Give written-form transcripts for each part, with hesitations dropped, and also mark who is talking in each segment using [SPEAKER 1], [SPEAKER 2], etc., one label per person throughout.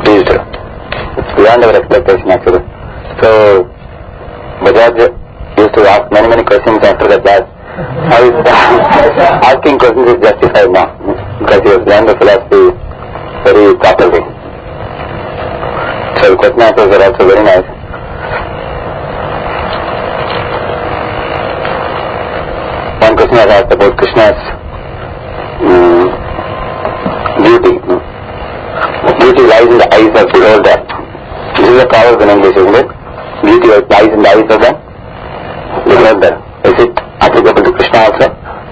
[SPEAKER 1] pleased, beyond our expectation actually. So Bajaj used to ask many questions after the class. How is asking questions is justified now, because he has learned the philosophy very properly. So the question answers are also very nice. One question was asked about Krishna's beauty. Beauty lies in the eyes of the beholder. This is a proverb in English, isn't it? Beauty lies in the eyes of the beholder. Is it applicable to Krishna also?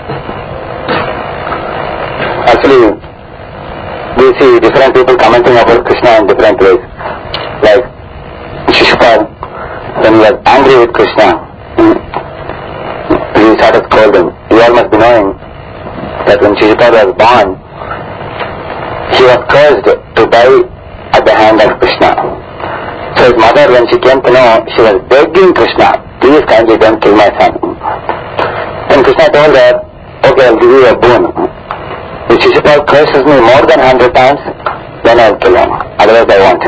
[SPEAKER 1] Actually, we see different people commenting about Krishna in different ways. Like Shishupal, when he was angry with Krishna, he started scolding. You all must be knowing that when Shishupal was born, he was cursed to die at the hand of Krishna. So his mother, when she came to know, she was begging Krishna, please kindly don't kill my son. And Krishna told her, okay, I'll give you a boon. If Shishupal curses me more than 100 times, then I'll kill him. Otherwise I won't.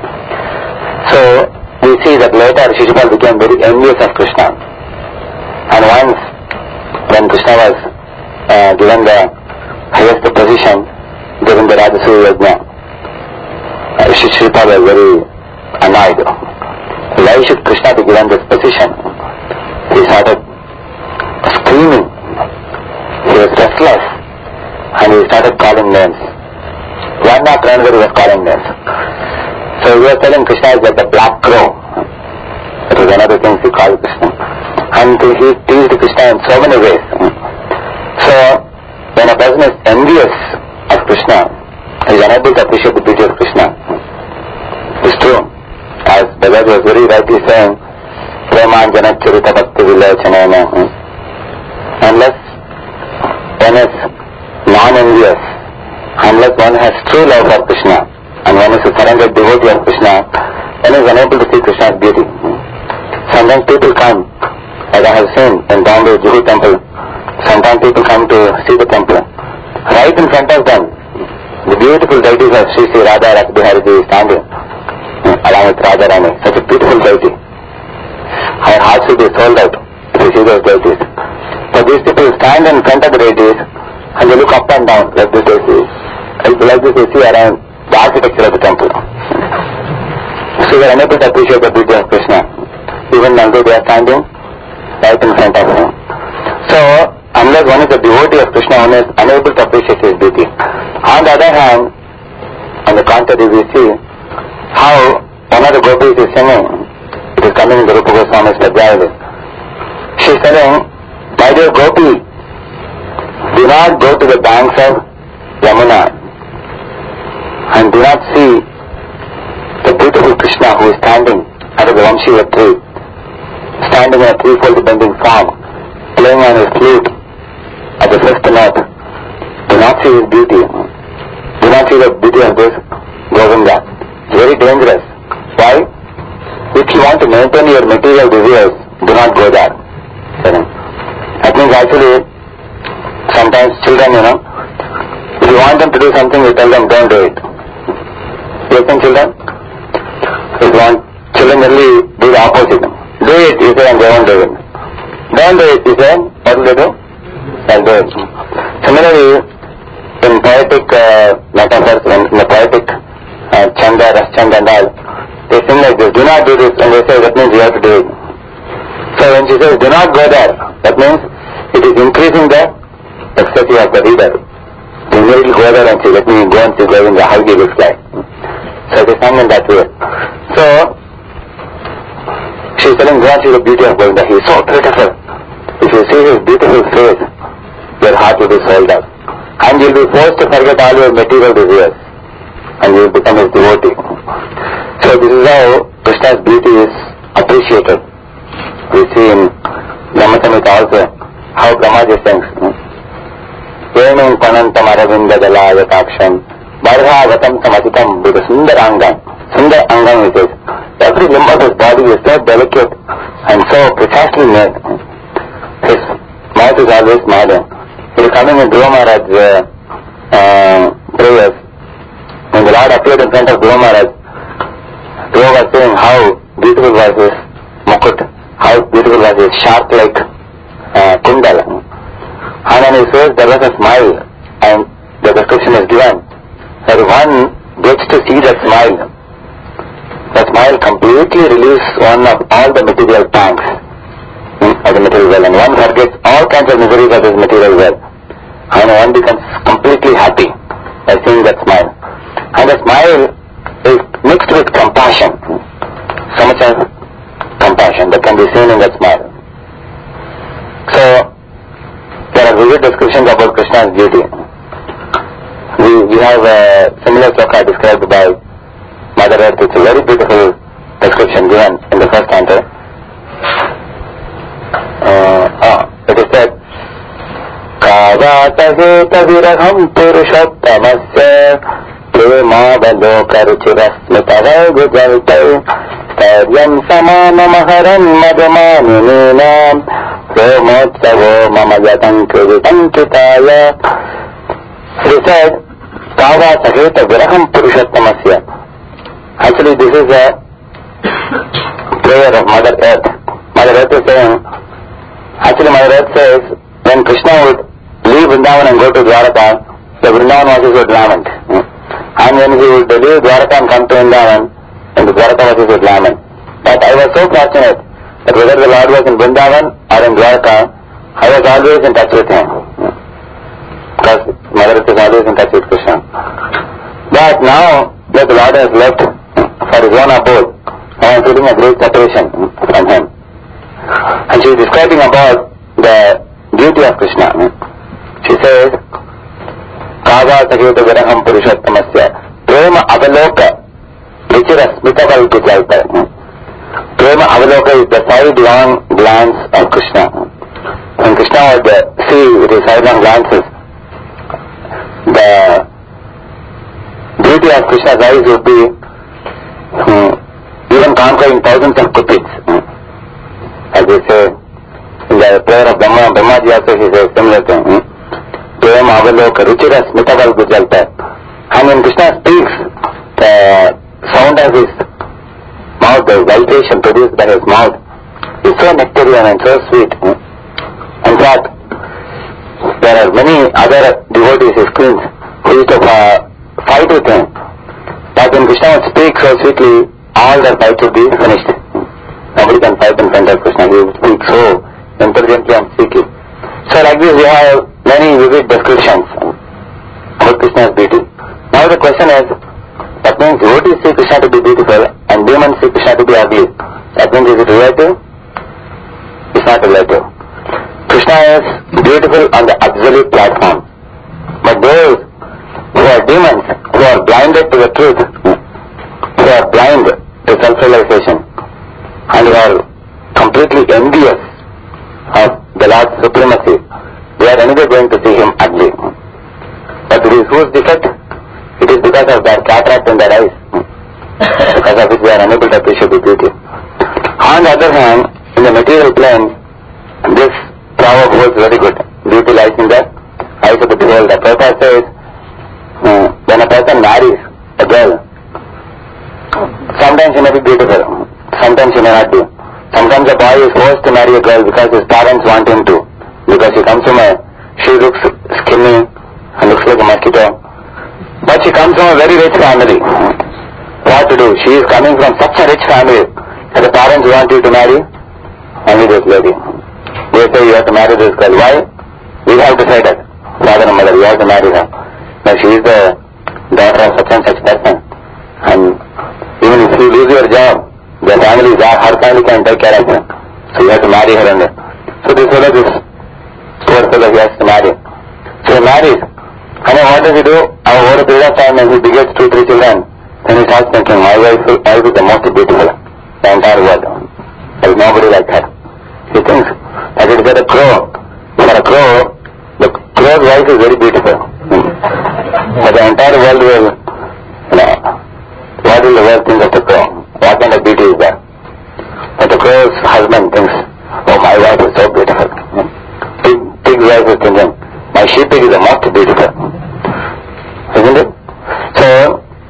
[SPEAKER 1] So we see that later Shishupal became very envious of Krishna. And once when Krishna was given the highest position during the Rajasuya Yajna, Shishupal was very annoyed. Why should Krishna be given this position? He started screaming. He was restless and he started calling names. One after another he was calling names. So we were telling Krishna is like the black crow. That was another thing he called Krishna. And he teased Krishna in so many ways. So when a person is envious of Krishna, he is unable to appreciate the beauty of Krishna. It's true. As Bajaj was very rightly saying, Premanjana Charita Bhakti Vilachanana. Unless one is non-envious, unless one has true love for Krishna, and one is a surrendered devotee of Krishna, one is unable to see Krishna's beauty. Sometimes people come, as I have seen in Bombay Juhu temple, sometimes people come to see the temple. Right in front of them, the beautiful deities of Sri Sri Radha Rakbihariji is standing, along with Radha Rani, such a beautiful deity. Our hearts will be sold out if we see those deities. But these people stand in front of the deities and they look up and down like this they see. Like this they see around the architecture of the temple. So they are unable to appreciate the beauty of Krishna, even although they are standing right in front of him. So unless one is a devotee of Krishna, one is unable to appreciate his beauty. On the other hand, on the contrary, we see how one of the gopis is singing. It is coming in the Rupa Goswami's Padmayali. She is telling, my dear Gopi, do not go to the banks of Yamuna and do not see the beautiful Krishna who is standing under the Vamshiva tree, standing in a threefold bending form, playing on his flute at the fifth note. Do not see his beauty. Do not see the beauty of this Govinda. It's very dangerous. Why? If you want to maintain your material desires, do not go there. That means actually, sometimes children, if you want them to do something, you tell them don't do it. You think children? If you want children only do the opposite. Do it, you say, and they won't do it. Don't do it, you say, what will they do? They'll do it. Similarly, in poetic metaphors, in the poetic chanda, raschanda and all, they sing like this, do not do this, and they say that means you have to do it. So when she says do not go there, that means it is increasing the ecstasy of the reader. You immediately go there and say, let me go and see Govinda, how he looks like. So it is sung in that way. So she is telling, go and see the beauty of Govinda. He is so beautiful. If you see his beautiful face, your heart will be sold out. And you will be forced to forget all your material desires. And you will become his devotee. So this is how Krishna's beauty is appreciated. We see in Brahma Samhita also how Brahmaji sings. Venum Panantam Aravinda Dalayakaksham Bharhavatam Samatitam with a Sundar Angam. Sundar Angam it is. Every limb of his body is so delicate and so precisely made. His mouth is always smiling. He is coming in Dhruva Maharaj's prayers. when the Lord appeared in front of Dhruva Maharaj, Dhruva was saying how beautiful was his mukut, how beautiful was his shark-like kundal. And on his face there was a smile, and the description is given that one gets to see that smile. The smile completely relieves one of all the material pangs of the material world, and one forgets all kinds of miseries of this material world, and one becomes completely happy by seeing that smile. And the smile is mixed with compassion, so much of compassion that can be seen in that smile. So there are vivid descriptions about Krishna's beauty. We have a similar sloka described by Mother Earth. It's a very beautiful description given in the first canto. It is said, Kavata viraham purushottamasya premavalokaruchirasmitavagujalitai staryam samanamaharan madamaninam somotsavo mamayatankrivitankitaya. He said, Kavata viraham purushottamasya. Actually, this is a prayer of Mother Earth. Mother Earth is saying, actually Mother Earth says, when Krishna would leave Vrindavan and go to Dwaraka, the Vrindavan Vasis would lament. And when he would leave Dwaraka and come to Vrindavan, then the Dwaraka Vasis would lament. But I was so fortunate that whether the Lord was in Vrindavan or in Dwaraka, I was always in touch with him. Because Mother Earth is always in touch with Krishna. But now that the Lord has left for his own abode, I am feeling a great separation from him. And she is describing about the beauty of Krishna. She says, Kava Saketa Viraham Purushottamasya Prema Avaloka Vichira Smitavalpijalta. Prema Avaloka is the sidelong glance of Krishna. When Krishna would see with his sidelong glances, the beauty of Krishna's eyes would be even conquering thousands of cupids. As we say in the prayer of Brahmaji also he says similar thing. Prema avaloka ruchira smitaval gujalta. And when Krishna speaks, the sound of his mouth, the vibration produced by his mouth is so nectarian and so sweet. In fact, there are many other devotees, his queens, who used to fight with him. But when Krishna would speak so sweetly, all their fights would be finished. Nobody can fight in front of Krishna. He would speak so intelligently and sweetly. So like this we have many vivid descriptions about Krishna's beauty. Now the question is, that means devotees see Krishna to be beautiful and demons see Krishna to be ugly. That means is it relative? It's not relative. Krishna is beautiful on the absolute platform. But those who are demons, who are blinded to the truth, who are blind to self-realization, and who are completely envious of the Lord's supremacy, they are anyway going to see him ugly. But it is whose defect? It is because of their cataract in their eyes, because of which they are unable to appreciate the beauty. On the other hand, in the material plane, this proverb holds very good. Beauty lies in the eyes of the beholder. Prabhupada says, when a person marries a girl, sometimes she may be beautiful, sometimes she may not be. Sometimes a boy is forced to marry a girl because his parents want him to, because she looks skinny and looks like a mosquito. But she comes from a very rich family. What to do? She is coming from such a rich family that the parents want you to marry only this lady. They say you have to marry this girl. Why? We have decided, father and mother, you have to marry her. Now she is the daughter of such and such person. And even if you lose your job, the family, her family can take care of her. So you have to marry her. So this fellow, this poor fellow, he has to marry. So he marries. And then what does he do? Over a period of time, when he begets 2-3 children, then he starts thinking, my wife is the most beautiful in the entire world. There is nobody like her. He thinks that it is like a crow. For a crow, the crow's wife is very beautiful. But the entire world will, what will the world think of the crow? What kind of beauty is that? But the crow's husband thinks, oh, my wife is so beautiful. Pig's wife is thinking, my sheep pig is the most beautiful. Isn't it? So,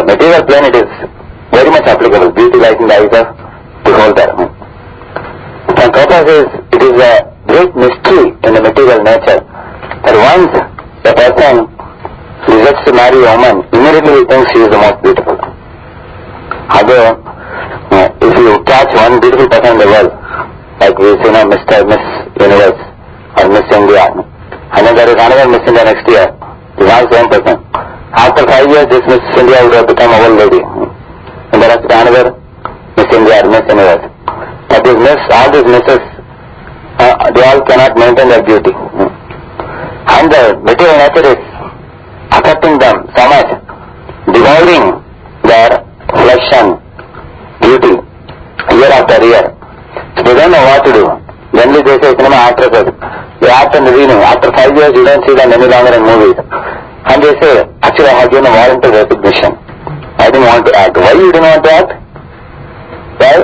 [SPEAKER 1] the material plane it is very much applicable. Beauty lies in the eyes of beholder. My purpose is, it is a great mystery in the material nature that once a person decides to marry a woman, immediately he thinks she is the most beautiful. Although, if you catch one beautiful person in the world, like we see now Mr. Miss Universe or Miss India, and then there is another Miss India next year, it's not the same person. After 5 years, this Miss India would have become a old lady. And there has to be another Miss India or Miss Universe. But these Miss, all these Misses, they all cannot maintain their beauty. And the material nature is affecting them so much, devouring their flesh and beauty year after year. So they don't know what to do. Generally they say cinema actresses, they act in the beginning. After 5 years you don't see them any longer in movies. And they say, actually I have given a voluntary resignation. I didn't want to act. Why you didn't want to act? Why?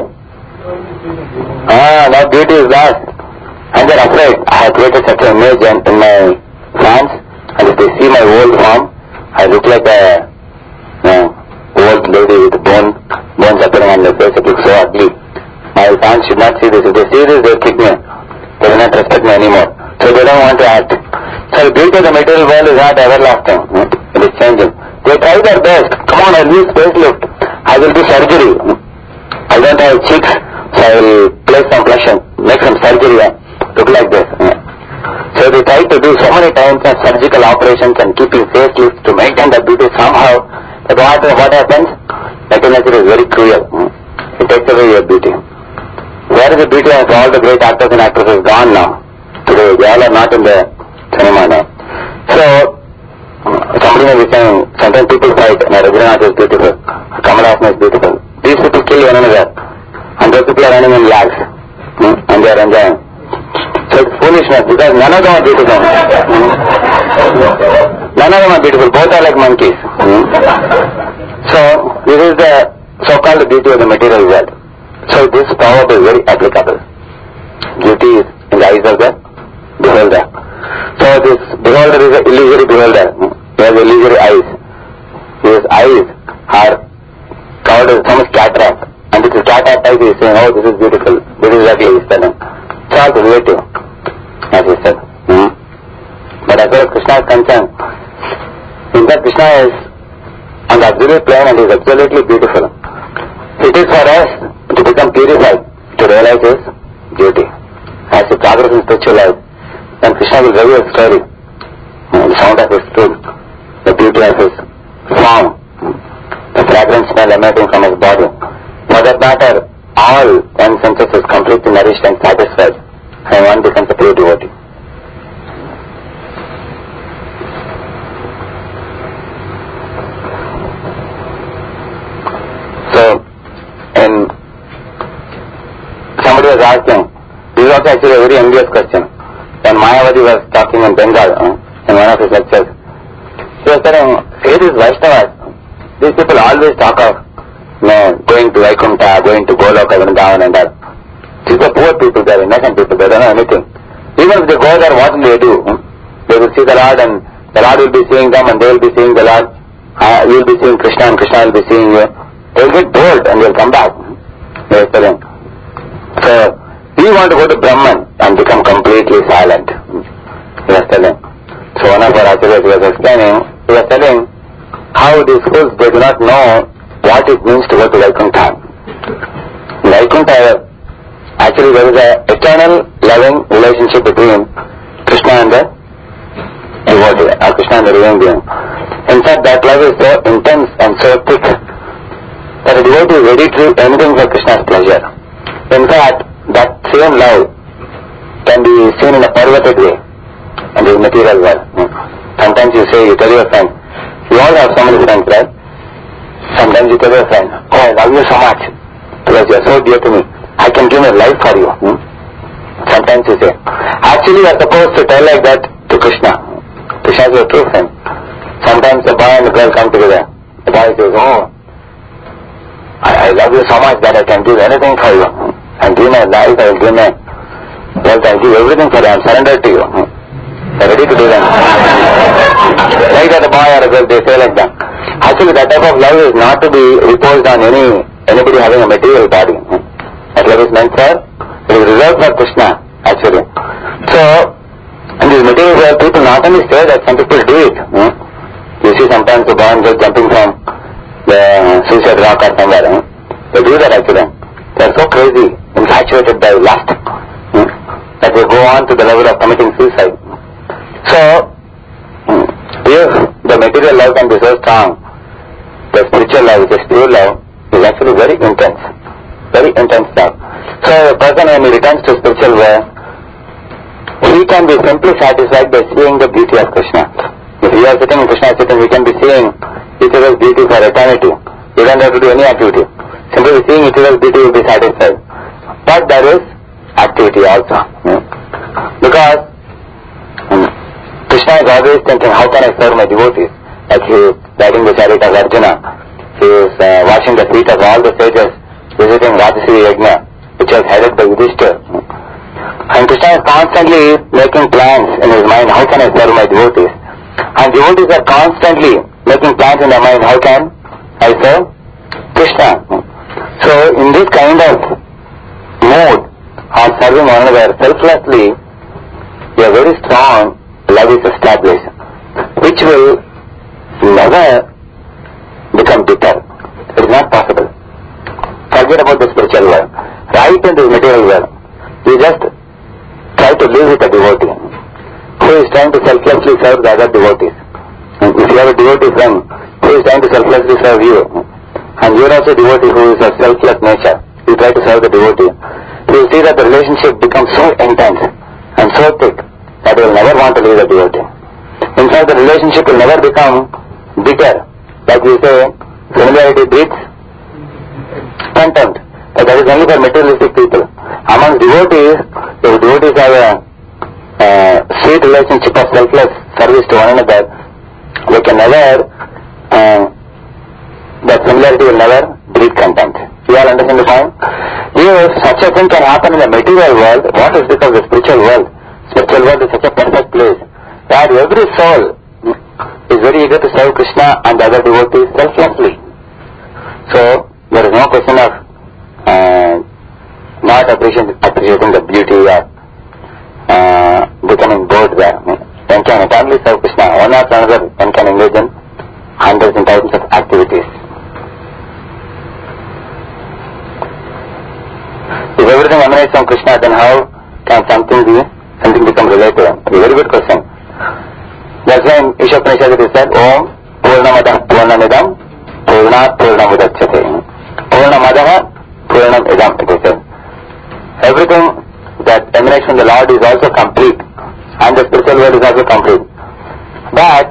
[SPEAKER 1] Now beauty is lost. And they're afraid. I have created such an image in my fans, and if they see my old form, I look like a old lady with bones appearing on their face. It looks so ugly. My fans should not see this. If they see this, they'll kick me. They will not respect me anymore. So they don't want to act. So the beauty of the material world is not everlasting. It is changing. They try their best. Come on, I'll use facelift. I will do surgery. I don't have cheeks, so I will place some flesh and make some surgery. Look like this. So they try to do so many times surgical operations and keeping facelifts to maintain the beauty somehow. But what happens? Material nature is very cruel. It takes away your beauty. Where is the beauty of all the great actors and actresses gone now? Today, they all are not in the cinema now. So, somebody may be saying, sometimes people fight, Rajinikanth is beautiful, Kamal Haasan is beautiful. These people kill one another, and those people are running in lags, and they are enjoying. So it's foolishness, because none of them are beautiful. None of them are beautiful, both are like monkeys. So, this is the so-called beauty of the material world. So this proverb is very applicable. Beauty is in the eyes of the beholder. So this beholder is an illusory beholder. He has illusory eyes. His eyes are covered with so much cataract. And with his cataract eyes he is saying, oh, this is beautiful. This is ugly, he is telling. It's all relative, as he said. But as far as Krishna is concerned, in fact Krishna is on the absolute plane and is absolutely beautiful. It is for us to become purified, to realize his beauty. As we progress in spiritual life, then Krishna will reveal his story, the sound of his truth, the beauty of his form, the fragrant smell emanating from his body. For that matter, all one senses is completely nourished and satisfied, and one becomes a true devotee. So, somebody was asking, this is also actually a very envious question. When Mayavadi was talking in Bengal, in one of his lectures, he was saying, say these Vaishnavas, these people always talk of going to Vaikuntha, going to Goloka, Vrindavan and all. These are poor people, they are innocent people, they don't know anything. Even if they go there, what will they do? They will see the Lord and the Lord will be seeing them and they will be seeing the Lord. You will be seeing Krishna and Krishna will be seeing you. They will get bored and they will come back. They are telling. So, we want to go to Brahman and become completely silent. He was telling. So one of our acharyas was explaining, he was telling how these fools, they do not know what it means to go to Vaikuntha. Vaikuntha, actually there is an eternal loving relationship between Krishna and the devotee, or Krishna and the living being. In fact, that love is so intense and so thick that a devotee is ready to do anything for Krishna's pleasure. In fact, that same love can be seen in a perverted way in the material world. Sometimes you say, you tell your friend, you all have so many friends, right? Sometimes you tell your friend, oh, I love you so much because you are so dear to me. I can give my life for you. Sometimes you say, actually you are supposed to tell like that to Krishna. Krishna is your true friend. Sometimes the boy and the girl come together. The boy says, oh, I love you so much that I can do anything for you. I give my life, I will give my wealth, I give everything for you. I am surrendered to you. They are ready to do that. Like that a boy or a girl, they say like that. Actually, that type of love is not to be reposed on anybody having a material body. That love is meant for, it is reserved for Krishna, actually. So, in this material world, people not only say that, some people do it. You see sometimes the boys just jumping from the suicide rock or somewhere. They do that actually. They are so crazy, infatuated by lust, that they go on to the level of committing suicide. So, if the material love can be so strong, the spiritual love, which is pure love, is actually very intense love. So a person, when he returns to spiritual world, he can be simply satisfied by seeing the beauty of Krishna. If we are sitting in Krishna's sitting, we can be seeing each other's beauty for eternity. We don't have to do any activity. Simply seeing each other's beauty will be satisfied. But there is activity also. Because Krishna is always thinking, how can I serve my devotees? Like he is riding the chariot of Arjuna. He is washing the feet of all the sages, visiting Rajasuya Yajna, which was headed by Yudhishthira. And Krishna is constantly making plans in his mind, how can I serve my devotees? And devotees are constantly making plans in their mind, how can I serve Krishna? So in this kind of mode of serving one another selflessly, a very strong love is established, which will never become bitter. It is not possible. Forget about the spiritual world. Right in the material world, you just try to live with a devotee who is trying to selflessly serve the other devotees. And if you have a devotee friend who is trying to selflessly serve you, and you are also a devotee who is of selfless nature, you try to serve the devotee, you will see that the relationship becomes so intense and so thick that you will never want to leave the devotee. In fact, the relationship will never become bitter. Like we say, familiarity breeds contempt. But that is only for materialistic people. Among devotees, if devotees have a sweet relationship of selfless service to one another, they can never, that familiarity will never breed contempt. You all understand the point? If such a thing can happen in the material world, what is because the spiritual world? Spiritual world is such a perfect place that every soul is very eager to serve Krishna and the other devotees selflessly. So there is no question of not appreciating the beauty or becoming bored there. One can eternally serve Krishna. One after another, one can engage in hundreds and thousands of activities. If everything emanates from Krishna, then how can something become related? A very good question. That's why in Ishopanishad it is said, Om Purnamadah Purnamidam Purnat Purnamudachyate. Purnamadaha Purnam Idam, it is said. Everything that emanates from the Lord is also complete, and the spiritual world is also complete. But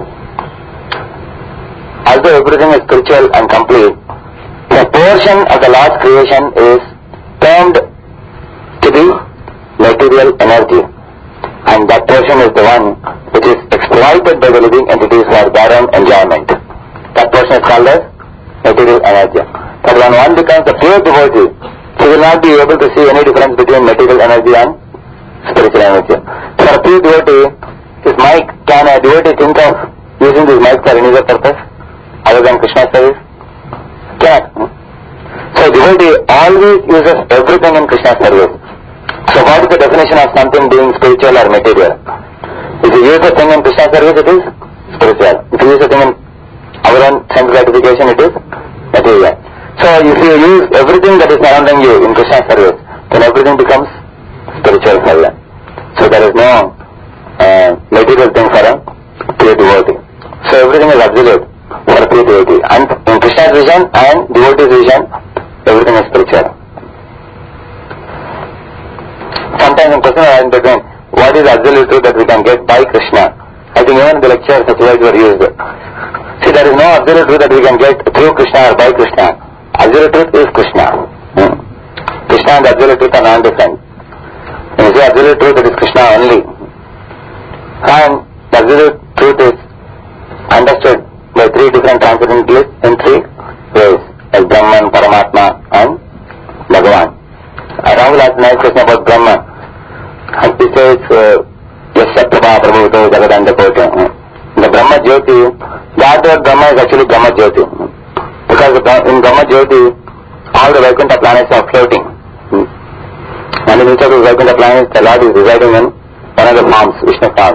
[SPEAKER 1] although everything is spiritual and complete, the portion of the Lord's creation is termed to be material energy, and that portion is the one which is exploited by the living entities for their own enjoyment. That portion is called as material energy. But when one becomes a pure devotee, he will not be able to see any difference between material energy and spiritual energy. For a pure devotee, can a devotee think of using this mic for any other purpose other than Krishna service? Can. So devotee always uses everything in Krishna service. So what is the definition of something being spiritual or material? If you use a thing in Krishna service, it is spiritual. If you use a thing in our own sense gratification, it is material. So if you use everything that is surrounding you in Krishna service, then everything becomes spiritual for you. So there is no material thing for a pure devotee. So everything is absolute for a pure devotee. And in Krishna's vision and devotee's vision, everything is spiritual. Sometimes in question I am between what is absolute truth that we can get by Krishna. I think even in the lecture such words were used. See, there is no absolute truth that we can get through Krishna or by Krishna. Absolute truth is Krishna. Krishna and absolute truth are non-different. When you say absolute truth, it is Krishna only. And absolute truth is understood by three different transcendentalists in three ways, like Brahman, Paramatma and Bhagavan. Rahul asked a nice question about Brahman. And he says, Yasya Prabha Prabhuto Jagadanda Kote. The Brahma Jyoti, that that word Brahma is actually Brahma Jyoti. Because in Brahma Jyoti, all the Vaikuntha planets are floating. And in each of those Vaikuntha planets, the Lord is residing in one of the forms, Vishnu forms.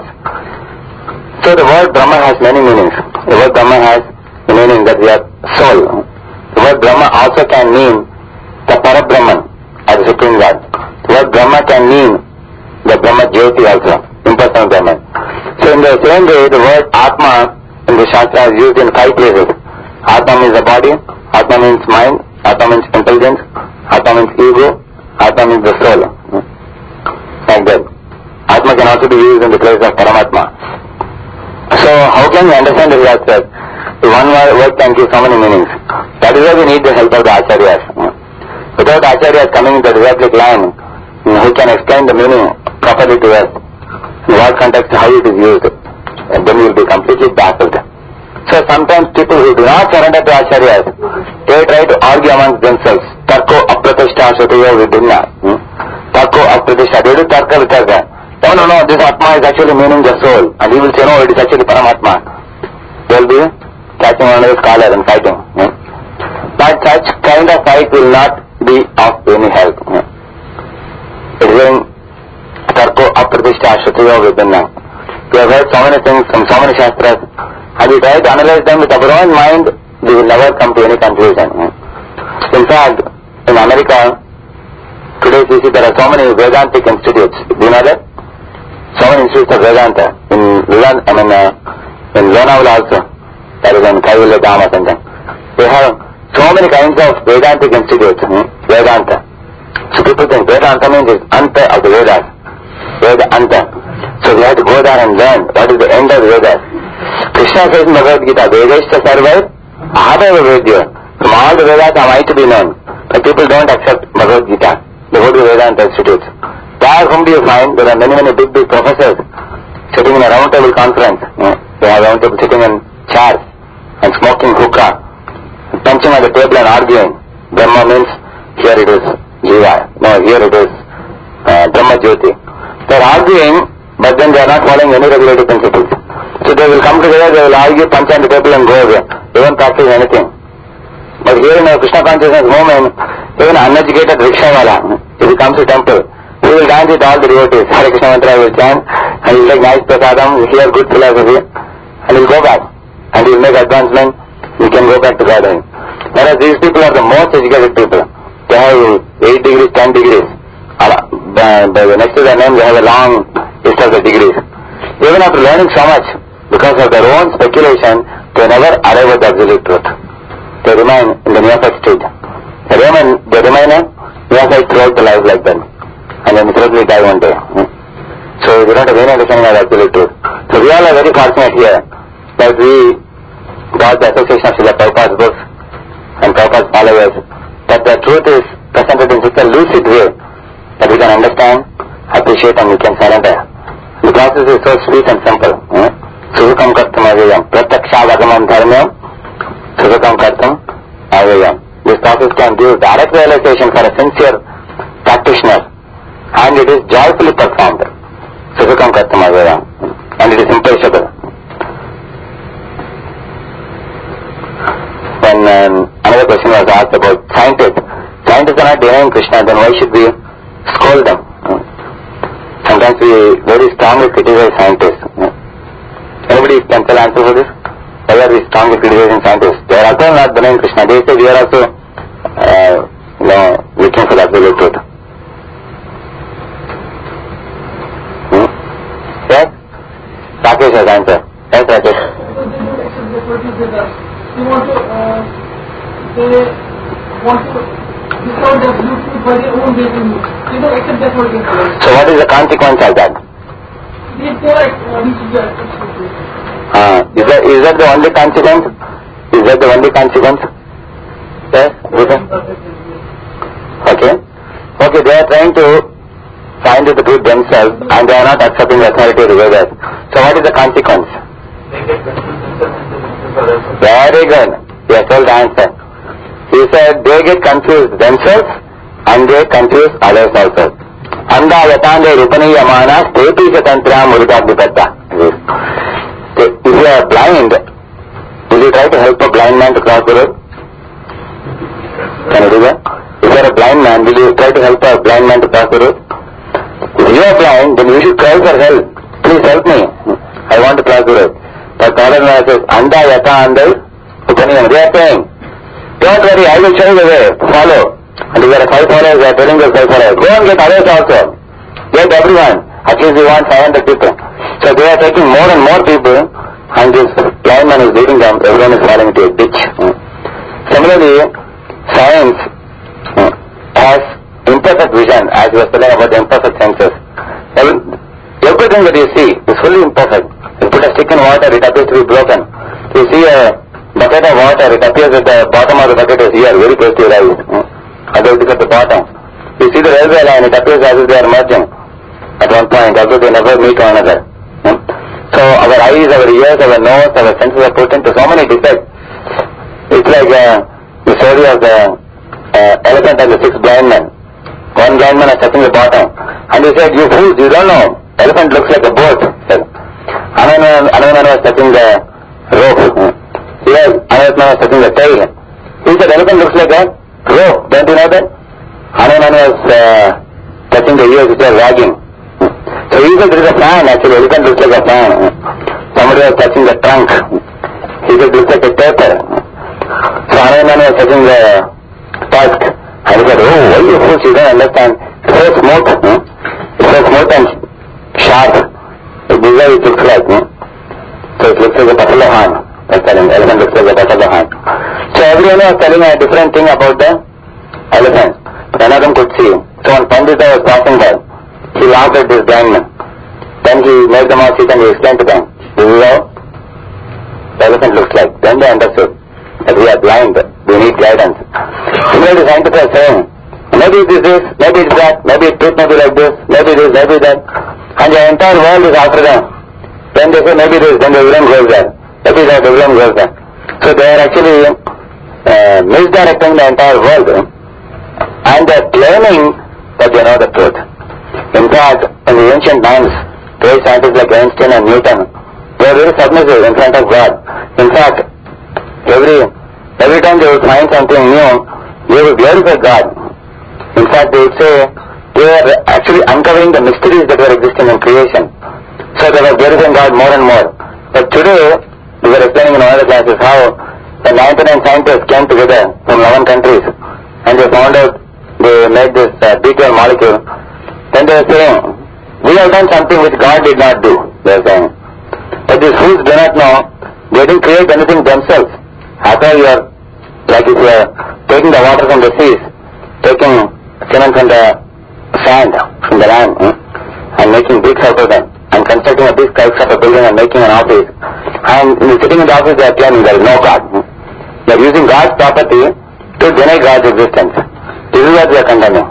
[SPEAKER 1] So the word Brahma has many meanings. The word Brahma has the meaning that we are soul. The word Brahma also can mean the Parabrahman, or the Supreme God. The word Brahma can mean the Brahma Jyoti also, impersonal Brahman. So in the same way, the word Atma in the Shastra is used in 5 places. Atma means the body, Atma means mind, Atma means intelligence, Atma means ego, Atma means the soul. Like that. Atma can also be used in the place of Paramatma. So how can we understand the Shastra? The one word can give so many meanings. That is why we need the help of the Acharyas. Without Acharyas coming into the Vedic line, who can explain the meaning properly to us, in what context, how it is used, then we will be completely baffled. So sometimes people who do not surrender to Acharyas, they try to argue amongst themselves. Tarko apratishta shutiyo vidinna. Tarko apratishta. They do tarka vitarka. No, this Atma is actually meaning the soul. And he will say, no, it is actually Paramatma. They will be catching one of the scholar and fighting. But such kind of fight will not be of any help. It is saying, Tarko apratishta shutiyo vidinna. We have heard so many things from so many Shastras, and we try to analyze them with our own mind, we will never come to any conclusion. In fact, in America, today we see there are so many Vedantic institutes. Do you know that? So many institutes of Vedanta. In Lonavala also, that is in Kaivalya Dham or something. They have so many kinds of Vedantic institutes, Vedanta. So people think Vedanta means it's Anta of the Vedas. Veda Anta. So we have to go there and learn what is the end of the Vedas. Krishna says in Bhagavad Gita, Vedashta sarvai ahava vedya. From all the Vedas am I to be known. But people don't accept Bhagavad Gita. They go to Vedanta institutes. There whom do you find? There are many big professors sitting in a round table conference. They have round table sitting in chairs and smoking hookah, punching at the table and arguing. Brahma means here it is Jiva. No, here it is Brahma Jyoti. They are arguing, but then they are not following any regulative principles. So they will come together, they will argue, punch on the table and go away. They won't practice anything. But here in a Krishna consciousness movement, even an uneducated rickshawala, if he comes to temple, he will dance with all the devotees. Hare Krishna mantra will chant, and he will take nice prasadam, hear good philosophy, and he will go back. And he will make advancement, he can go back to gathering. Whereas these people are the most educated people. They have 8 degrees, 10 degrees. Next to their name they have a long list of the degrees. Even after learning so much, because of their own speculation, they never arrive at the absolute truth. They remain in the neophyte stage. They remain a neophyte throughout the life like that. And then certainly die one day. So we don't have any understanding of the absolute truth. So we all are very fortunate here that we got the association of Srila Prabhupada's books and Prabhupada's followers, that the truth is presented in such a lucid way that we can understand, appreciate, and we can surrender. The process is so sweet and simple. Suvakam kartam avayam. Pratyaksha dharmam. Suvakam kartam avayam. This process can give direct realization for a sincere practitioner, and it is joyfully performed. Suvakam kartam avayam. And it is imperishable. When another question was asked about scientists. Scientists are not denying Krishna, then why should we scold them? Sometimes we very strongly criticize scientists. Anybody can tell answer for this? Why are we strongly criticizing scientists? They are also not denying Krishna. They say we are also looking for the absolute truth. Yes? Rakesh has answered. Yes, Rakesh.
[SPEAKER 2] They want to discover the absolute truth by their own reason. They don't accept that what they say.
[SPEAKER 1] So what is the consequence of that?
[SPEAKER 2] They don't reach the absolute truth.
[SPEAKER 1] Is that the only consequence? Is that the only consequence? Yes? Okay, they are trying to find the truth themselves and they are not accepting the authority of the Vedas. So what is the consequence? Very good. He has told the answer. He said they get confused themselves and they confuse others also. Anda yatande rupaniyamana stepi satantra murudabhipatta. If you are blind, try to help a blind man to cross the road? Can you do that? If you are a blind man, will you try to help a blind man to cross the road? If you are blind, then you should cry for help. Please help me. I want to cross the road. But Prahlad says, Anda yata andai upaniyam. They are saying, don't worry, I will show you the way. Follow. And if there are 5 followers, they are telling you 5 followers. Go and get others also. Get everyone. At least we want 500 people. So they are taking more and more people, and this blind man is leading them. Everyone is falling into a ditch. Similarly, science has imperfect vision, as we were telling about the imperfect senses. Everything that you see is fully imperfect. You put a stick in water, it appears to be broken. You see a bucket of water, it appears that the bottom of the bucket is here, very close to your eyes. Otherwise it is at the bottom. You see the railway line, it appears as if they are merging at one point, although they never meet one another. So our eyes, our ears, our nose, our senses are put into so many defects. It's like the story of the elephant and the 6 blind men. One blind man is touching the bottom, and he said, you fools, you don't know, elephant looks like a boat. Another man was touching the rope. Another man was touching the tail. He said, elephant looks like a rope, don't you know that? Another man was touching the ears which are wagging. So he said, there is a fan, actually, elephant looks like a fan. Somebody was touching the trunk. He said, looks like a paper. So another man was touching the tusk. And he said, oh, why you fools, you don't understand. It's so smooth. It's so smooth and sharp. This is how it looks like. So it looks like a buffalo horn. Elephant looks like a buffalo horn. So everyone was telling a different thing about the elephant. But none of them could see. So when Pandita was passing by, he laughed at this blind man. Then he made them all sit and he explained to them, this is how the elephant looks like. Then they understood that we are blind, we need guidance. Similarly, scientists are saying, maybe it is this, maybe it is that, maybe it may be like this, maybe this, maybe that. And the entire world is after them. Then they say maybe this, then the everyone goes there. Maybe that, everyone goes there. So they are actually misdirecting the entire world. And they are claiming that they know the truth. In fact, in the ancient times, great scientists like Einstein and Newton, they were very submissive in front of God. In fact, every time they would find something new, they would glorify God. In fact, they would say they were actually uncovering the mysteries that were existing in creation. So they were glorifying God more and more. But today, we were explaining in one of the classes how the 99 scientists came together from 11 countries and they found out, they made this B12 molecule. Then they were saying, we have done something which God did not do, they were saying. But these fools do not know, they didn't create anything themselves. After you are, like if you are taking the water from the seas, taking cement from the sand, from the land, and making bricks out of them, and constructing a big skyscraper building and making an office. And sitting in the office, they are claiming there is no God. They are using God's property to deny God's existence. This is what we are condemning.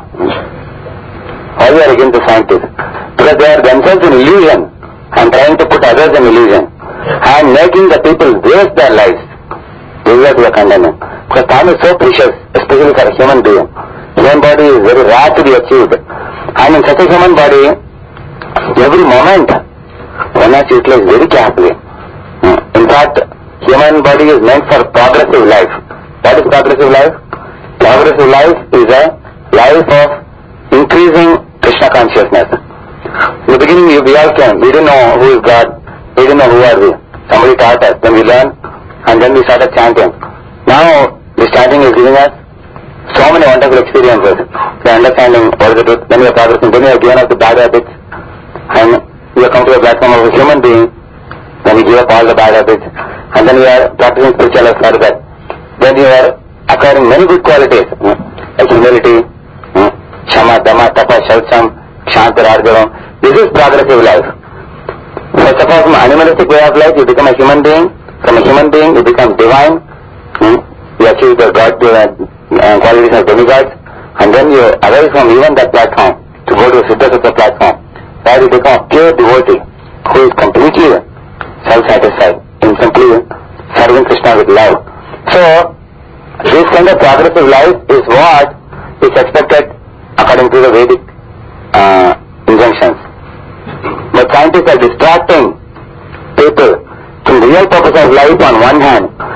[SPEAKER 1] Why we are against the scientists? Because they are themselves in illusion and trying to put others in illusion and making the people waste their lives. This is what we are condemning. Because time is so precious, especially for a human being. Human body is very rare to be achieved. And in such a human body, every moment one has to utilize very carefully. In fact, human body is meant for progressive life. What is progressive life? Progressive life is a life of increasing Krishna consciousness. In the beginning we all came, we didn't know who is God, we didn't know who are we. Somebody taught us, then we learned, and then we started chanting. Now the chanting is giving us so many wonderful experiences, the understanding what is the truth, then we are progressing, then we have given us the bad habits, and we have come to a platform of a human being, then we give up all the bad habits, and then we are practicing spirituality further. Then we are acquiring many good qualities, like humility, Shama, Dhamma, Tapa, Shaucham, Kshanta, Rajava. This is progressive life. First of all, from animalistic way of life, you become a human being. From a human being, you become divine. You achieve the God qualities of demigods. And then you away from even that platform to go to a Siddha platform, where you become a pure devotee who is completely self-satisfied in simply serving Krishna with love. So, this kind of progressive life is what is expected according to the Vedic injunctions. But scientists are distracting people from the real purpose of life on one hand,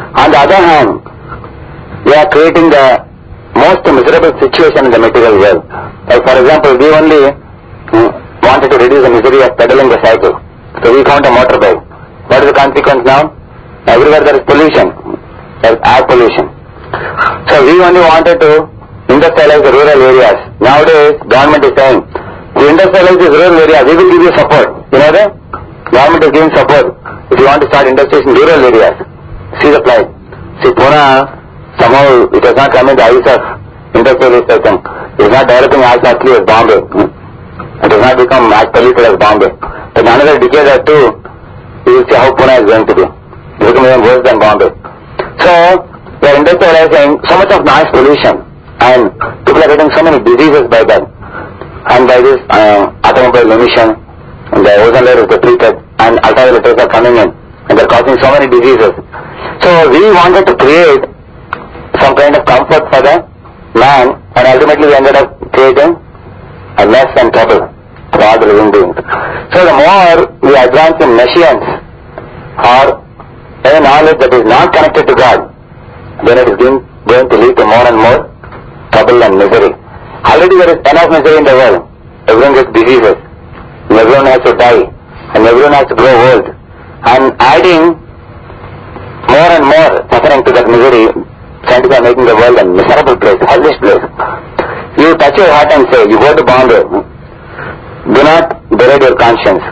[SPEAKER 1] On the other hand, we are creating the most miserable situation in the material world. Like for example, we only wanted to reduce the misery of pedaling the cycle. So we found a motorbike. What is the consequence now? Everywhere there is pollution. There is air pollution. So we only wanted to industrialize the rural areas. Nowadays, government is saying, to industrialize this rural area, we will give you support. You know that? Government is giving support if you want to start industries in rural areas. See the plight. See, Pune, somehow it has not come in the eyes of industrialists, I think. It is not developing as fastly as Bombay. It has not become as polluted as Bombay. But another decade or two, you will see how Pune is going to be. It will become even worse than Bombay. So, we are industrializing so much of noise pollution, and people are getting so many diseases by that. And by this automobile emission, and the ozone layer is depleted, and ultraviolet rays are coming in, and they are causing so many diseases. So we wanted to create some kind of comfort for the man, and ultimately we ended up creating a mess and trouble for all the living beings. So the more we advance in machines or any knowledge that is not connected to God, then it is going to lead to more and more trouble and misery. Already there is enough misery in the world. Everyone gets diseases, and everyone has to die, and everyone has to grow old. And adding more and more suffering to that misery, scientists are making the world a miserable place, hellish place. You touch your heart and say, you go to Bombay, do not berate your conscience.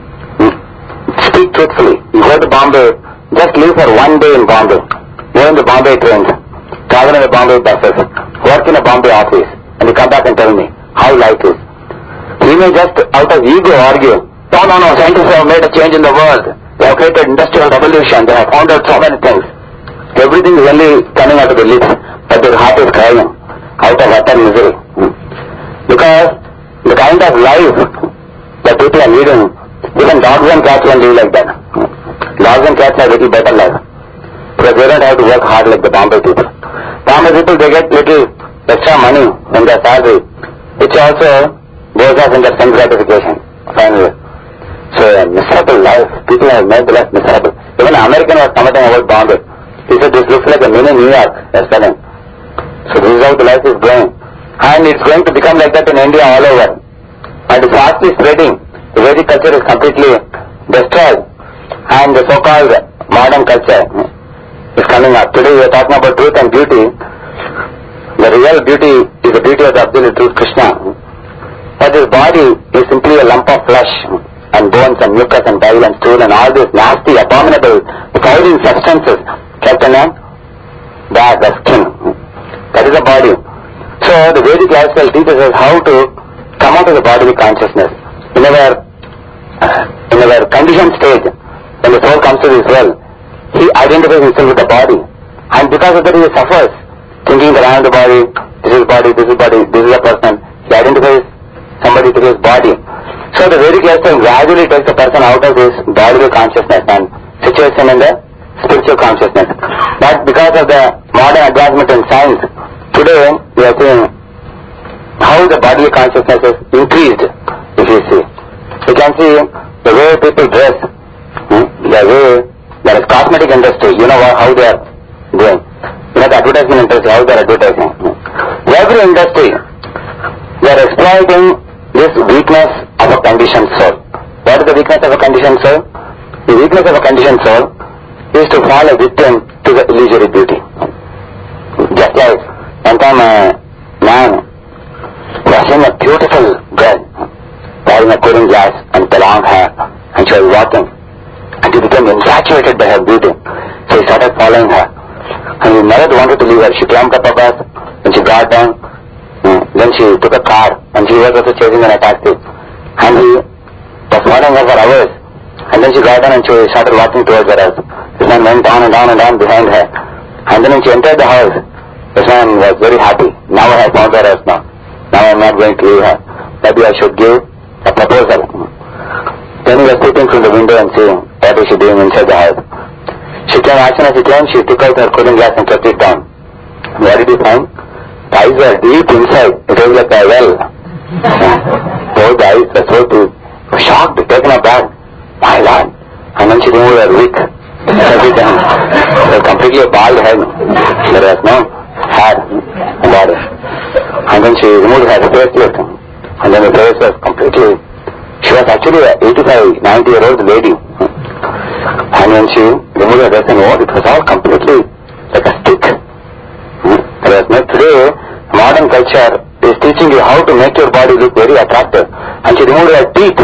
[SPEAKER 1] Speak truthfully. You go to Bombay, just live for one day in Bombay. Go in the Bombay trains, travel in the Bombay buses, work in a Bombay office, and you come back and tell me how life is. You may just out of ego argue, no, scientists have made a change in the world. They have created industrial revolution. They have found out so many things. Everything is only coming out of the lips, but their heart is crying out of utter misery. Because the kind of life that people are leading, even dogs and cats won't live like that. Dogs and cats have a little better life, because they don't have to work hard like the Bombay people. Bombay people, they get little extra money in their salary, which also goes off in their sense gratification, finally. So a miserable life, people have made the life miserable. Even an American was commenting about Bombay. He said, this looks like a mini New York, yesterday. So this is how the life is going. And it's going to become like that in India all over. And it's fastly spreading. The Vedic culture is completely destroyed. And the so-called modern culture is coming up. Today we are talking about truth and beauty. The real beauty is the beauty of the absolute truth, Krishna. But this body is simply a lump of flesh and bones and mucus and bile and stool and all these nasty, abominable, fouling substances kept in a bag of skin. That is the body. So the Vedic lifestyle teaches us how to come out of the bodily consciousness. In our conditioned state, when the soul comes to this world, he identifies himself with the body. And because of that he suffers, thinking that I am the body, this is body, this is body, this is a person. He identifies somebody to his body. So the Vedic lifestyle gradually takes the person out of his bodily consciousness and situates him in the spiritual consciousness. But because of the modern advancement in science, today we are seeing how the bodily consciousness is increased, if you see. You can see the way people dress, the way there is cosmetic industry, you know how they are doing. You know the advertisement industry, how they are advertising. Every industry, they are exploiting this weakness of a conditioned soul. What is the weakness of a conditioned soul? The weakness of a conditioned soul is to fall a victim to the illusory beauty. Just like one time a man was seeing a beautiful girl wearing a cooling glass and the long hair, and she was walking, and he became infatuated by her beauty. So he started following her, and he never wanted to leave her. She climbed up a bus, and she got down, then she took a car, and she was also chasing in a taxi, and he was following her for hours, and then she got down and she started walking towards her house. This man went down and down and down behind her, and then when she entered the house, this man was very happy. Now I have found her house now. Now I am not going to leave her. Maybe I should give a proposal. Then he was peeping through the window and seeing what is she doing inside the house. She came, as soon as she came, she took out her cooling glass and kept it down. What did he find? The eyes were deep inside. It was like a well. Both the eyes were so deep. Shocked, taken aback. My Lord. And then she removed her wig everything. It was completely a bald head. There was no hair about it. And then she removed her facelift. And then the face was completely... She was actually an 85, 90-year-old lady. And when she removed her dress and wore, it was all completely like a stick. There was no... Today, modern culture is teaching you how to make your body look very attractive. And she removed her teeth.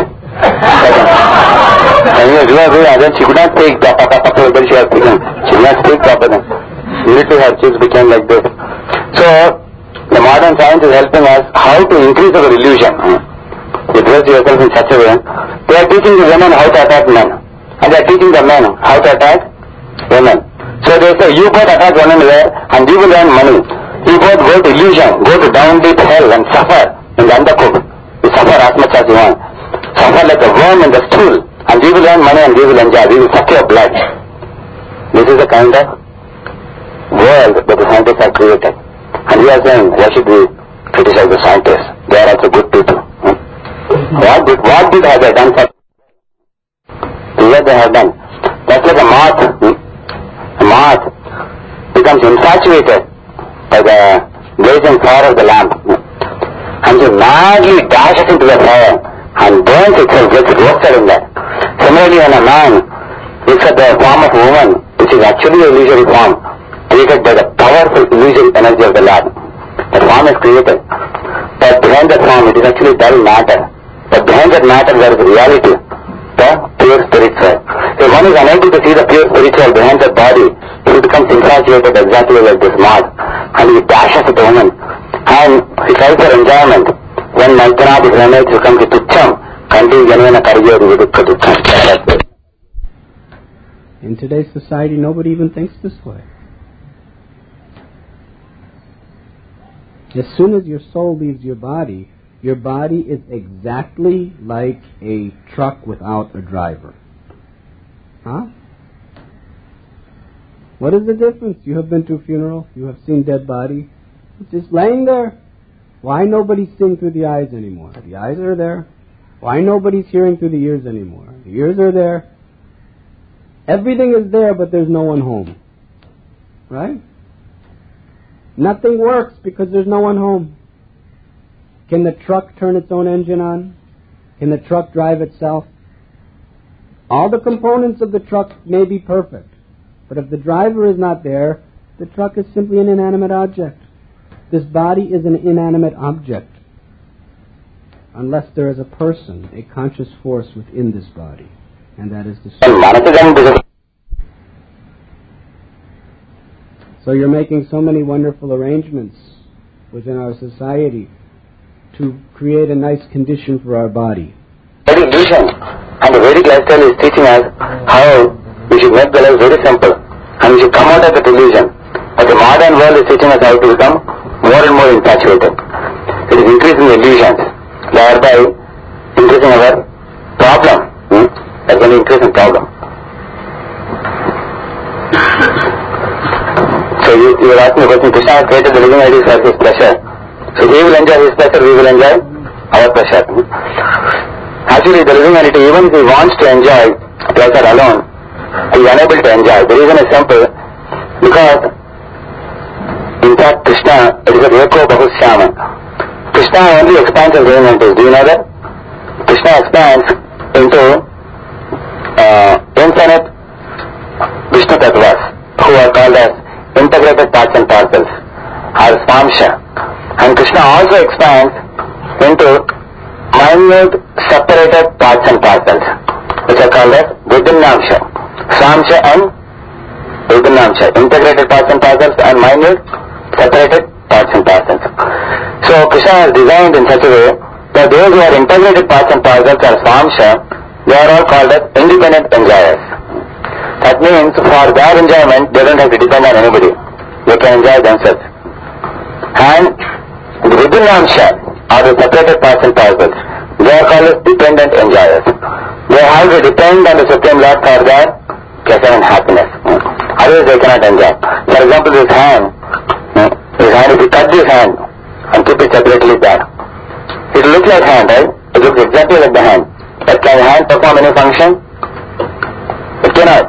[SPEAKER 1] And then she could not speak proper, but she was speaking. She could not speak properly. Immediately her cheeks became like this. So, the modern science is helping us how to increase our illusion. You dress yourself in such a way. They are teaching the women how to attack men. And they are teaching the men how to attack women. So they say, you both attack women there and you will earn money. You both go to illusion, go to down deep hell and suffer in the undercook. You suffer as much as you want. Suffer like a worm in the stool. And we will earn money and we will enjoy. We will suck your blood. This is the kind of world that the scientists have created. And we are saying, why should we criticize the scientists? They are also good people. What good have they done for? What they have done? That's like a moth. A moth becomes infatuated by the blazing fire of the lamp. And she madly dashes into the fire and burns itself, gets roasted in that. Similarly, when a man looks at the form of a woman, which is actually an illusory form, created by the powerful illusory energy of the lamp, that form is created. But behind that form, it is actually dull matter. But behind that matter, there is reality, the pure spiritual. If one is unable to see the pure spiritual behind the body, he becomes infatuated exactly like this moth, and he dashes at the woman, and he tries for enjoyment. When Maitana is remade to come to Tucham,
[SPEAKER 3] in today's society, nobody even thinks this way. As soon as your soul leaves your body is exactly like a truck without a driver. Huh? What is the difference? You have been to a funeral, you have seen dead body, it's just laying there. Why nobody's seeing through the eyes anymore? The eyes are there. Why nobody's hearing through the ears anymore? The ears are there. Everything is there, but there's no one home. Right? Nothing works because there's no one home. Can the truck turn its own engine on? Can the truck drive itself? All the components of the truck may be perfect, but if the driver is not there, the truck is simply an inanimate object. This body is an inanimate object, unless there is a person, a conscious force within this body, and that is the soul. So you're making so many wonderful arrangements within our society to create a nice condition for our body.
[SPEAKER 1] Very illusion, and the Vedic lifestyle is teaching us how we should make the life very simple, and we should come out of that illusion. But the modern world is teaching us how to become more and more infatuated. It is increasing the illusions, thereby increasing our problem. That's going to increase the problem. So you were asking the question, Krishna has created the living entities for his pleasure. So he will enjoy his pleasure, we will enjoy our pleasure. Actually, the living entity, even if he wants to enjoy pleasure alone, he is unable to enjoy. The reason is simple, because in fact, Krishna, it is a Reko Bahushyama. Krishna only expands his living entities. Do you know that? Krishna expands into infinite Vishnu Tattvas, who are called as integrated parts and parcels, or Swamsha. And Krishna also expands into minute separated parts and parcels, which are called as Vidinamsha. Swamsha and Vidinamsha, integrated parts and parcels and minute separated parts and parcels. So Krishna has designed in such a way that those who are integrated parts and parcels are Swamsha, they are all called as independent enjoyers. That means for their enjoyment, they don't have to depend on anybody. They can enjoy themselves. And the Vidinamsha are the separated parts and parcels. They are called as dependent enjoyers. They have to depend on the Supreme Lord for their pleasure and happiness. Otherwise they cannot enjoy. For example, this hand, if you cut this hand and keep it separately there, it will look like hand, right? It looks exactly like the hand. But can the hand perform any function? It cannot.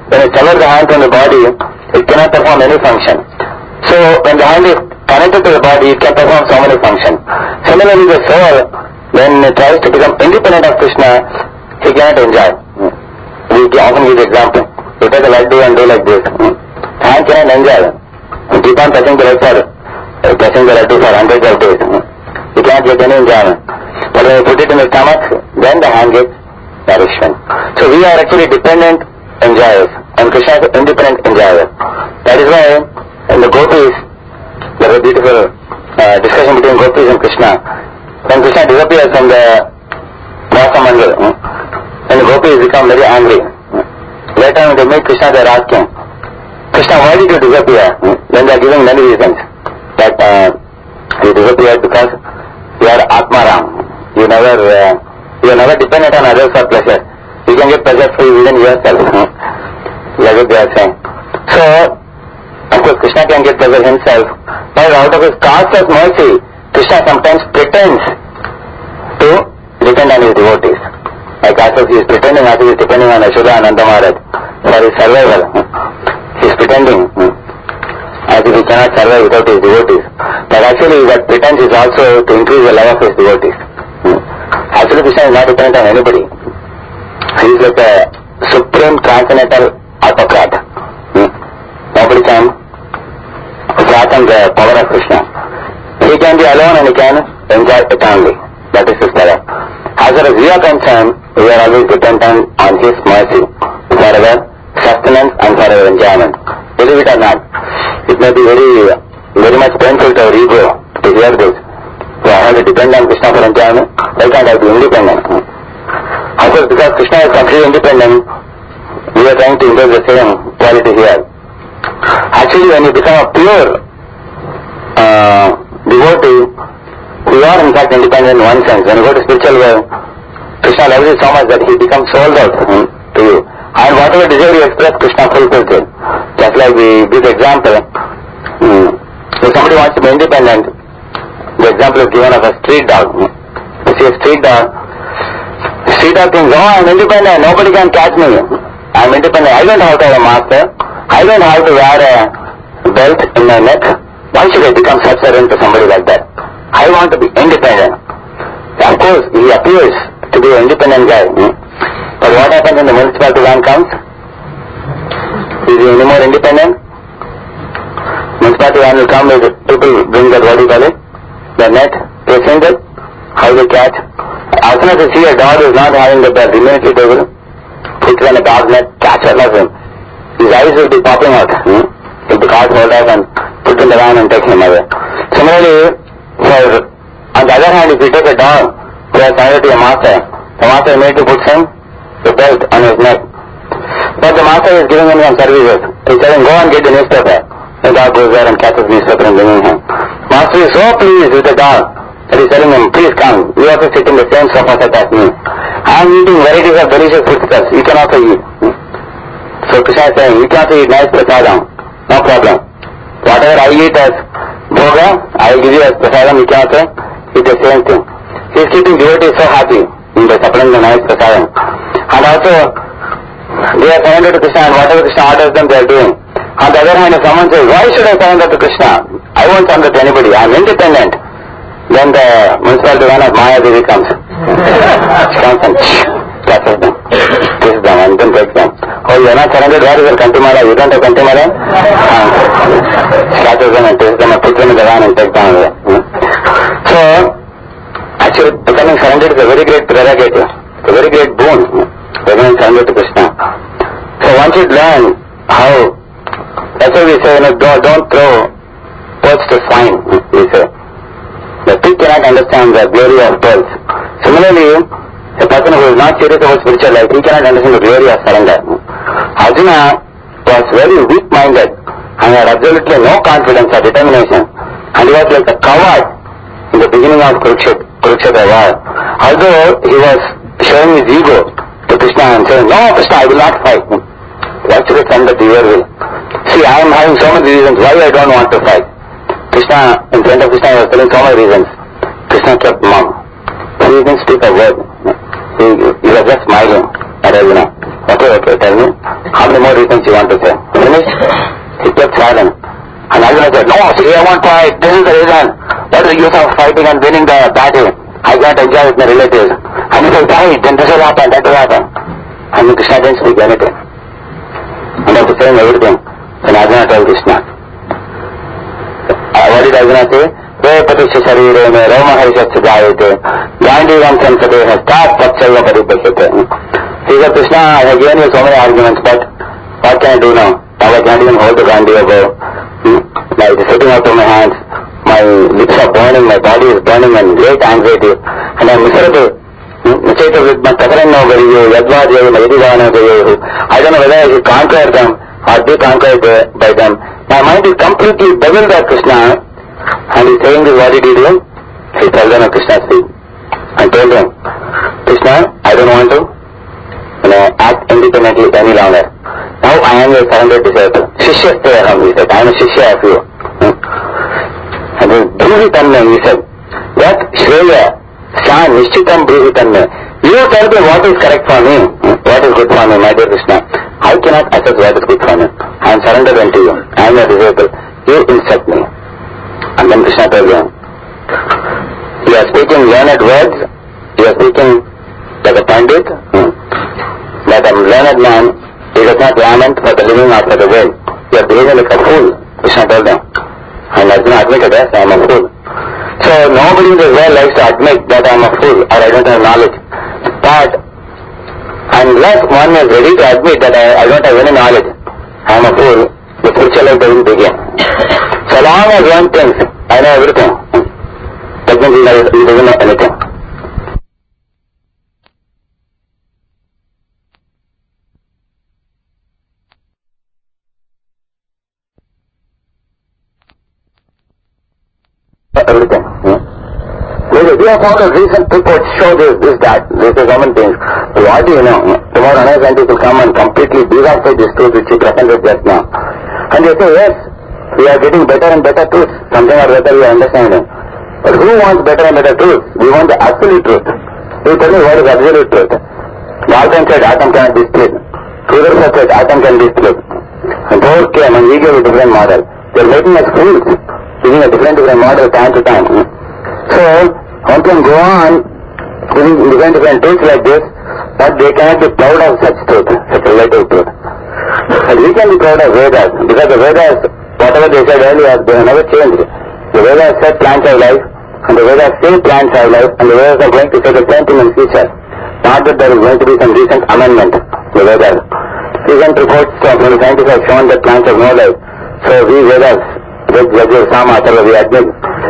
[SPEAKER 1] when you sever the hand from the body, it cannot perform any function. So when the hand is connected to the body, it can perform so many functions. Similarly, the soul, when it tries to become independent of Krishna, he cannot enjoy. We often give the example. You take a laddu and do like this. Hand cannot enjoy. You keep on touching the leg for touching the laddu for hundreds of days. You cannot get any enjoyment. But when you put it in the stomach, then the hand gets nourishment. So we are actually dependent enjoyers, and Krishna is independent enjoyer. That is why in the gopis, there was a beautiful discussion between gopis and Krishna. When Krishna disappears from the Rasa Mandal, then the gopis become very angry. Later when they meet Krishna, they are asking, Krishna, why did you disappear? Then they are giving many reasons. That you disappeared because you are Atmaram. You are never dependent on others for pleasure. You can get pleasure free within yourself. Like what they are saying. So, of course, Krishna can get pleasure himself, but out of his causeless mercy, Krishna sometimes pretends to depend on his devotees. Like as if he is pretending as if he is depending on Yashoda and Nanda Maharaj for his survival. He is pretending as if he cannot survive without his devotees. But actually that pretense is also to increase the love of his devotees. Actually Krishna is not dependent on anybody. He is like a supreme transcendental autocrat. Nobody can fathom the power of Krishna. He can be alone and he can enjoy eternally. That is his power. As far as we are concerned, we are always dependent on his mercy for our sustenance and for our enjoyment. Believe it or not, it may be very much painful to our ego to hear this. So I have to depend on Krishna for enjoyment. Why can't I be independent? Of course, because Krishna is completely independent, we are trying to indulge the same quality here. Actually, when you become a pure devotee, you are in fact independent in one sense. When you go to spiritual world, Krishna loves you so much that he becomes sold out to you. And whatever desire you express, Krishna fulfills it. Just like we give the example, if somebody wants to be independent, the example is given of a street dog. You see a street dog thinks, oh, I'm independent, nobody can catch me. I'm independent, I don't have to have a master, I don't have to wear a belt in my neck. Why should I become subservient to somebody like that? I want to be independent. Of course, he appears to be an independent guy. But what happens when the municipality van comes? Is he any more independent? Municipality van will come with people bring that, what do you call it? The net, they send it, how they catch. As soon as they see a dog is not having the belt, immediately they will put it on a dog net, catch all of him. His eyes will be popping out. He'll be caught, hold up and put in the van and take him away. Similarly, on the other hand, if you take a dog who has surrendered to a master, the master immediately puts him the belt on his neck. But the master is giving him some services. He's telling, go and get the newspaper. The dog goes there and catches the newspaper and bringing him. Master is so pleased with the dog that he's telling him, please come, you also sit in the same sofa set as me. I am eating varieties of delicious foodstuffs, you can also eat. So Krishna is saying, you can also eat nice prasadam, no problem. Whatever I eat as bhoga, I will give you as prasadam, you can also eat the same thing. He is keeping devotees so happy by supplying the nice prasadam. And also, they are surrendered to Krishna and whatever Krishna orders them, they are doing. On the other hand, if someone says, why should I surrender to Krishna? I won't surrender to anybody, I am independent. Then the municipality van of Maya Devi comes. She comes and catches them, kisses them and then takes them. Oh, you are not surrendered, where is your Kantimala? You don't have Kantimala? She catches them and takes them and puts them in the van and takes them away. So, actually becoming surrendered is a very great prerogative, a very great boon, becoming surrendered to Krishna. So one should learn how, that's why we say, don't throw pearls to swine, we say. The pig cannot understand the glory of pearls. Similarly, a person who is not serious about spiritual life, he cannot understand the glory of surrender. Arjuna was very weak-minded and had absolutely no confidence or determination, and he was like a coward in the beginning of Kurukshetra war. Although he was showing his ego to Krishna and saying, no Krishna, I will not fight. Why should I surrender to your will? See, I am having so many reasons why I don't want to fight. Krishna, in front of Krishna, he was telling so many reasons. Krishna kept mum. He didn't speak a word. He was just smiling at Arjuna. Okay, tell me. How many more reasons you want to say? Finished? He kept silent. And Arjuna said, no, see, I won't fight. This is the reason. What is the use of fighting and winning the battle? I can't enjoy with my relatives. And if I fight, then this will happen, that will happen. And Krishna didn't speak anything. And after saying everything, then Arjuna told Krishna. What did Arjuna say? Ve patisya sharire me roma harishatya jayate gandivam sansate hastat patchaya paripashyate. He said, Krishna, I have given you so many arguments, but what can I do now? Now I can't even hold the Gandhi above. Now it is sitting out of my hands. My lips are burning, my body is burning and great anxiety. And I am miserable. Nicheta vidma takaranno variyo, yadvajayo, mayadivana variyo. I don't know whether I should conquer them or be conquered by them. My mind is completely beveled by Krishna. And he is saying this, what did he do? He fell down at Krishna's feet and told him, Krishna, I don't want to act independently any longer. Now I am your surrendered disciple. Shishya Steham, he said, I am a Shishya of you. And then Bruhitanme, he said, that Shreya, Sa Nishchitam Bruhitanme. You tell me what is correct for me, what is good for me, my dear Krishna. I cannot assess what is good for me. I am surrendered unto you. I am your disciple. You instruct me. And then Krishna told him, you are speaking learned words, you are speaking like a pandit, that a learned man, he does not lament for the living or for the dead. You are behaving like a fool, Krishna told them. And Arjuna admitted, yes, I am a fool. So nobody in this world likes to admit that I am a fool or I don't have knowledge. But unless one is ready to admit that I don't have any knowledge, I am a fool, the spiritual life doesn't begin. So long as one thinks, I know everything, that means he doesn't know anything. Everything. We have found a recent report show this, that. This is common things. So what do you know? Tomorrow another scientist will come and completely devastate this truth which you presented just now. And they say, yes, we are getting better and better truths. Something or better we are understanding. But who wants better and better truths? We want the absolute truth. You tell me what is absolute truth? Galton said atom cannot be split. Rutherford said atom can be split. And Bohr came and we gave a different model. They are making us fools, giving a different model time to time. So one can go on giving different truths like this, but they cannot be proud of such truth, such relative truth. But we can be proud of Vedas, because the Vedas, whatever they said earlier, they have never changed. The Vedas said plants have life, and the Vedas say plants have life, and the Vedas are going to say the same thing in future. Not that there is going to be some recent amendment to the Vedas. Recent reports from the scientists have shown that plants have no life. So we Vedas, with Sama, we admit.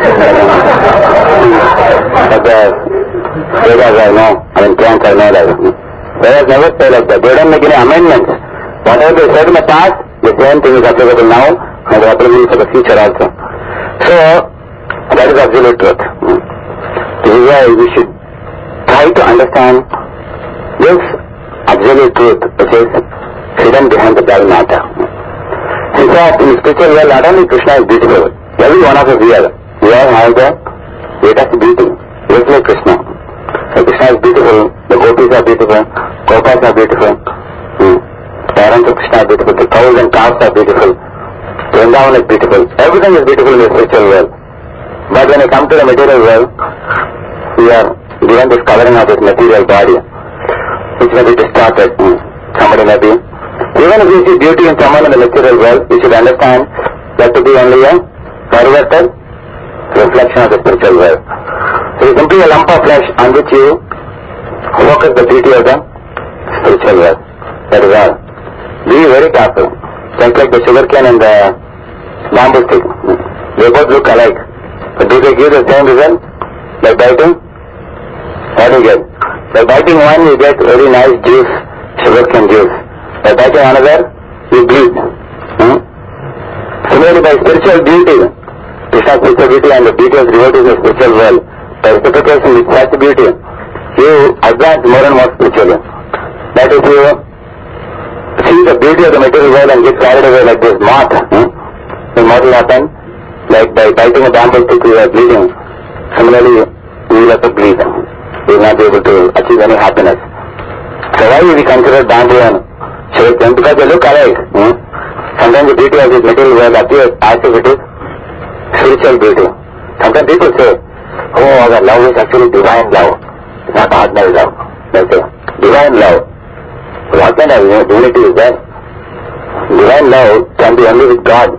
[SPEAKER 1] But the Vedas are no, plants are no life. Vedas never say like that. They don't make any amendments. Whatever they said in the past, the same thing is applicable now, and applicable for the future also. So, that is absolute truth. This is why we should try to understand this absolute truth which is hidden behind the dull matter. In fact, in the spiritual world, not only Krishna is beautiful, every one of us here, we all have the greatest beauty, just like Krishna. So Krishna is beautiful, the gopis are beautiful, gopas are beautiful, parents of Krishna are beautiful, the cows and calves are beautiful, Vrindavan is beautiful, everything is beautiful in the spiritual world. But when we come to the material world, we are given this covering of this material body, which may be distorted. Somebody may be. Even if we see beauty in someone in the material world, we should understand that to be only a perverted reflection of the spiritual world. It is simply a lump of flesh on which you focus the beauty of the spiritual world. That is all. Be very careful. Just like the sugar cane and the bamboo stick. They both look alike. But do they give the same result? By biting? What do you get? By biting one, you get very nice juice, sugar cane juice. By biting another, you bleed. Similarly, by spiritual beauty, Krishna's spiritual beauty and the beauty of devotees in the spiritual world, by reciprocation with such beauty, you advance more and more spiritually. That if you see the beauty of the material world and get carried away like this moth, then what will happen? Like by biting a bamboo stick, you are bleeding. Similarly, you will have to bleed. You will not be able to achieve any happiness. So why we consider bamboo and So because they look alike, sometimes the beauty of this material world appears as if it is spiritual beauty. Sometimes people say, oh, the love is actually divine love. It's not ordinary love. They say, divine love. What kind of unity is that? Divine love can be only with God.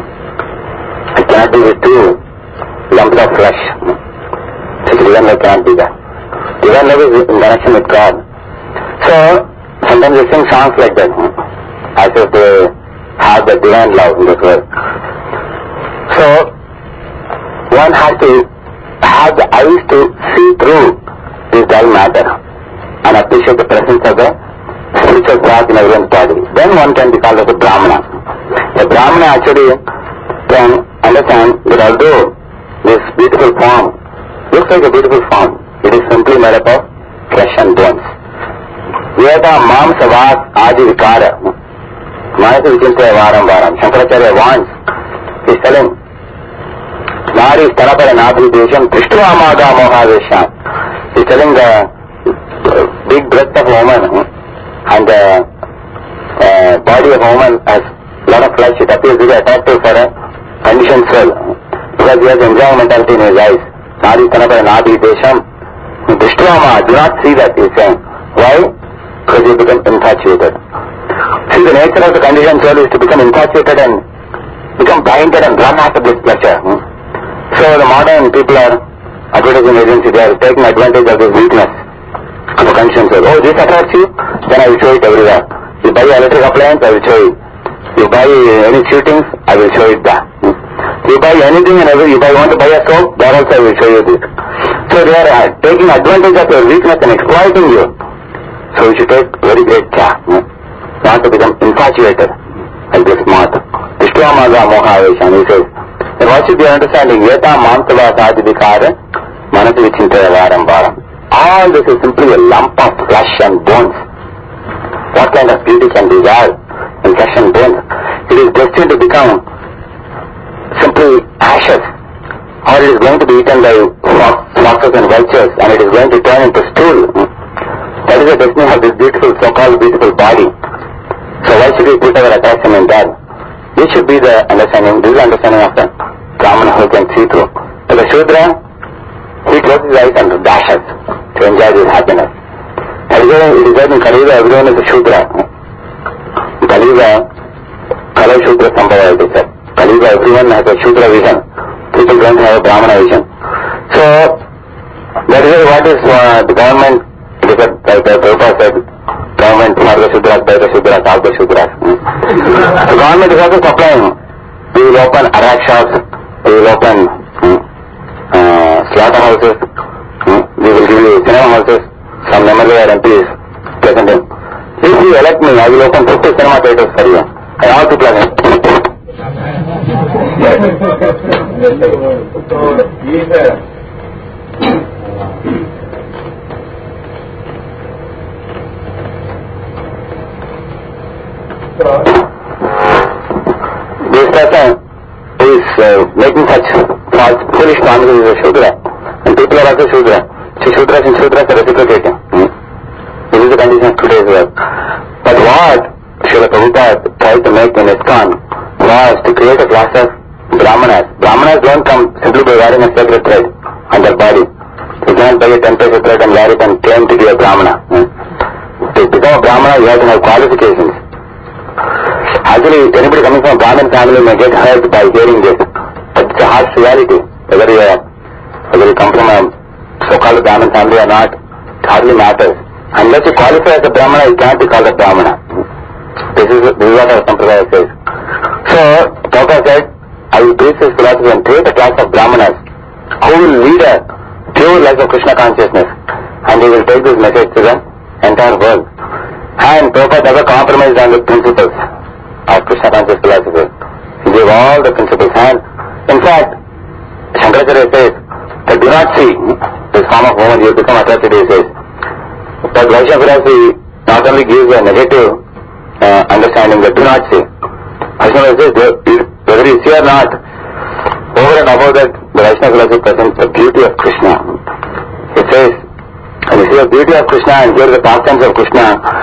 [SPEAKER 1] It cannot be with two lumps of flesh. So divine love cannot be that. Divine love is in connection with God. So sometimes they sing songs like that, as if they have the divine love in this world. So one has to have the eyes to see through this dull matter and appreciate the presence of the spiritual spark in everyone's body. Then one can be called as a Brahmana. The Brahmana actually can understand that although this beautiful form looks like a beautiful form, it is simply made up of flesh and bones. Veda Mamsa Vas Adi Vikara. Manasa Vichintaya Varam Varam. Shankaracharya wants, he's telling, Nari Stanapara Nabhi Desham Trishtuva Maga Mohadesham. He's telling the big breast of a woman and the body of a woman has a lot of flesh. It appears very attractive for a conditioned soul because he has enjoying mentality in his eyes. Nari Stanapara Nabhi Desham Trishtuva Maga. Do not see that, he's saying. Why? Because you become infatuated. See, the nature of the conditioned soul is to become infatuated and become blinded and run after this pleasure. So the modern people are advertising agencies, they are taking advantage of this weakness of the conditioned soul. Oh, this attracts you? Then I will show it everywhere. You buy electric appliance, I will show you. You buy any shootings, I will show it there. You buy anything and everything. If I want to buy a soap, there also I will show you this. So they are taking advantage of your weakness and exploiting you. So you should take very great care not to become infatuated like this motto. Vishwamaga Mohavesham, he says. Then what should be understanding? Yeta Mamsava Sadhidikara Manasi Vichintaya Varam Varam. All this is simply a lump of flesh and bones. What kind of beauty can be there in flesh and bones? It is destined to become simply ashes, or it is going to be eaten by foxes and vultures, and it is going to turn into stool. That is the destiny of this beautiful, so-called beautiful body. So why should we put our attention in that? This should be the understanding, this is the understanding of the Brahmana who can see through. So the Shudra, he closes his eyes and dashes to enjoy this happiness. That is why it is said in Kali Yuga, everyone is a Shudra. In Kali Yuga, Kala Shudra Sambhava, it is said. Kali Yuga, everyone has a Shudra vision. People don't have a Brahmana vision. So, that is what is the government, like the Prabhupada said, government for the Shudras, by the Shudras, of the Shudras. The government is also supplying. We will open arak shops, we will open slaughterhouses, we will give you cinema houses, some MLA or MPs present in. If you elect me, I will open 50 cinema theaters for you. And all people are in. This person is making such false, foolish promises as a Shudra, and people are also Shudra. So Shudras and Shudras are reciprocating. This is the condition of today's world. But what Srila Prabhupada tried to make in ISKCON was to create a class of Brahmanas. Brahmanas don't come simply by wearing a sacred thread on their body. You can't buy a 10-paisa thread and wear it and claim to be a Brahmana. To become a Brahmana, you have to have qualifications. Actually, anybody coming from a Brahmin family may get hurt by hearing this. But it's a harsh reality. Whether you come from a so-called Brahmin family or not, it hardly matters. Unless you qualify as a Brahmana, you can't be called a Brahmana. This is what our Sampradaya says. So, Prabhupada said, I will preach this philosophy and create a class of Brahmanas who will lead a pure life of Krishna consciousness, and they will take this message to the entire world. And Prabhupada never compromised on the principles of Krishna conscious philosophy. He gave all the principles, and in fact, Shankaracharya says that do not see this form of woman, you become attracted, he says. But Vaishnava philosophy not only gives a negative understanding that do not see. Vaishnava says whether you see or not, over and above that, the Vaishnava philosophy presents the beauty of Krishna. It says, when you see the beauty of Krishna and hear the pastimes of Krishna,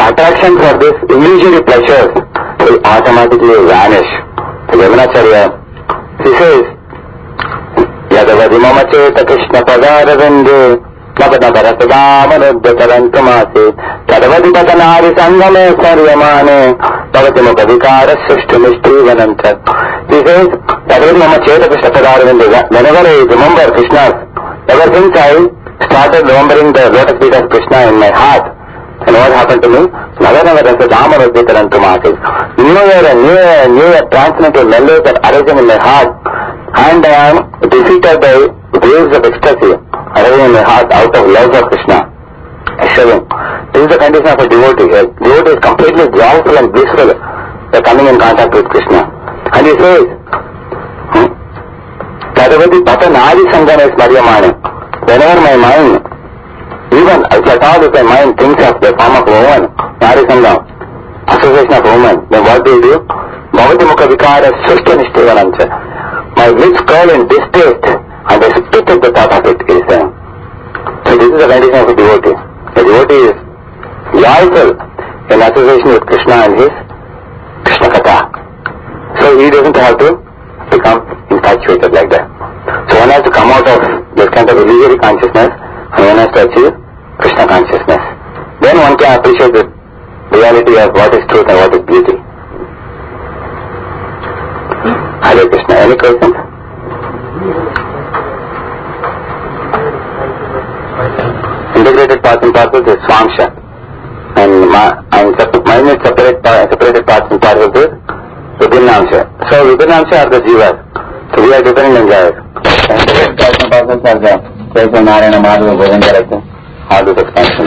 [SPEAKER 1] the attraction for this illusory pleasures will automatically vanish. So Yamunacharya, he says, Yadavadi mama cheta Krishna padara vinde Nabada Bharatadamanudya Tarantamasi Tadavadi Patanari Sangame Saryamane Bhavati Mukhavikara Srishti Nishtrivananta. He says, Tadavadi mama cheta Krishna padara vinde. Whenever I remember Krishna, ever since I started remembering the lotus feet of Krishna in my heart, and what happened to me? Navadavaradhamanudya Tarantamasi. Newer transcendental melodies are arising in my heart, and I am defeated by waves of ecstasy arising in my heart out of love for Krishna. Showing. This is the condition of a devotee. A devotee is completely joyful and blissful by coming in contact with Krishna. And he says, Tadavati Patanari Sangana Smaryamane. Whenever my mind, even if at all if my mind thinks of the form of woman, Nari Sangam, association of woman, then what do you do? Bhavati Mukhavikara Srishti Nishtrivananta. My lips curl in distaste and I spit at the thought of it, he is saying. So this is the condition of a devotee. The devotee is joyful in association with Krishna and his Krishna Katha. So he doesn't have to become infatuated like that. So one has to come out of this kind of illusory consciousness and one has to achieve Krishna consciousness. Then one can appreciate the reality of what is truth and what is beauty. Hare Krishna. Any questions? Integrated parts and parcels is Swamsha. And mine is separated parts and parcels is Vibhinnamsha. So Vibhinnamsha are the Jivas. So we are different in Jivas. Integrated parts and parcels are the Krishna, Narayana, Madhava, Govindaraja, all those expansions.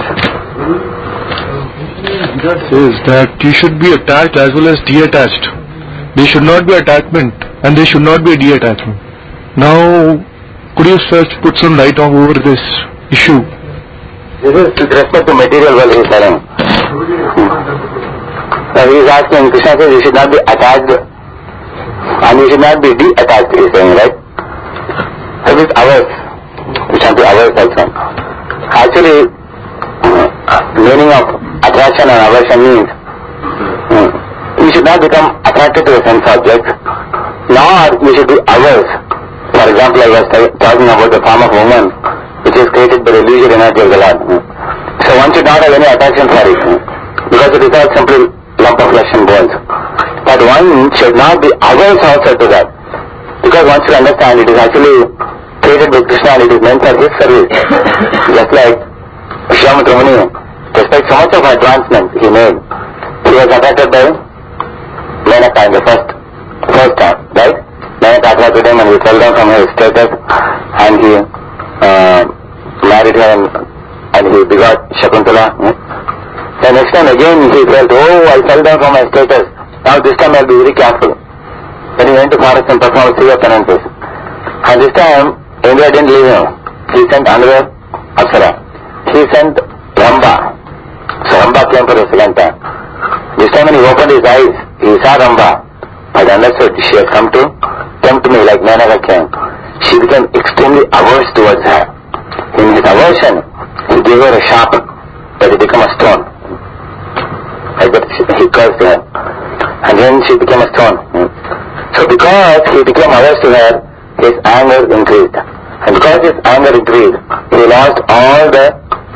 [SPEAKER 4] God says that you should be attached as well as detached. There should not be attachment and there should not be detachment. Now, could you put some light over this issue?
[SPEAKER 1] This is with respect to material world he is telling. He is asking, Krishna says you should not be attached and you should not be detached, he is saying, right? So this ours, we should be ours also. Actually, meaning of attraction and aversion means we should not become attracted to the sense objects, nor we should be ours. For example, I was talking about the form of woman which is created by the illusory energy of the Lord. So one should not have any attraction for it because it is not simply lump of flesh and bones. But one should not be ours also to that because one should understand it is actually created by Krishna and it is meant for his service. Just like Vishwamitra Muni, despite so much of advancement he made, he was attracted by Menaka in the first time, right? Menaka attracted him and he fell down from his status and he married her and he begot Shakuntala. The next time again he felt, oh, I fell down from my status. Now this time I'll be very careful. Then he went to forest and performed 3 penances. And this time Indra didn't leave him. He sent another Apsara. He sent Ramba. So Ramba came for the second time. This time when he opened his eyes, he saw Ramba. But understood she had come to tempt me like Menaka came. She became extremely averse towards her. In his aversion, he gave her a sharp that it became a stone. Like that he cursed her. And then she became a stone. So because he became averse to her, his anger increased. And because his anger increased, he lost all the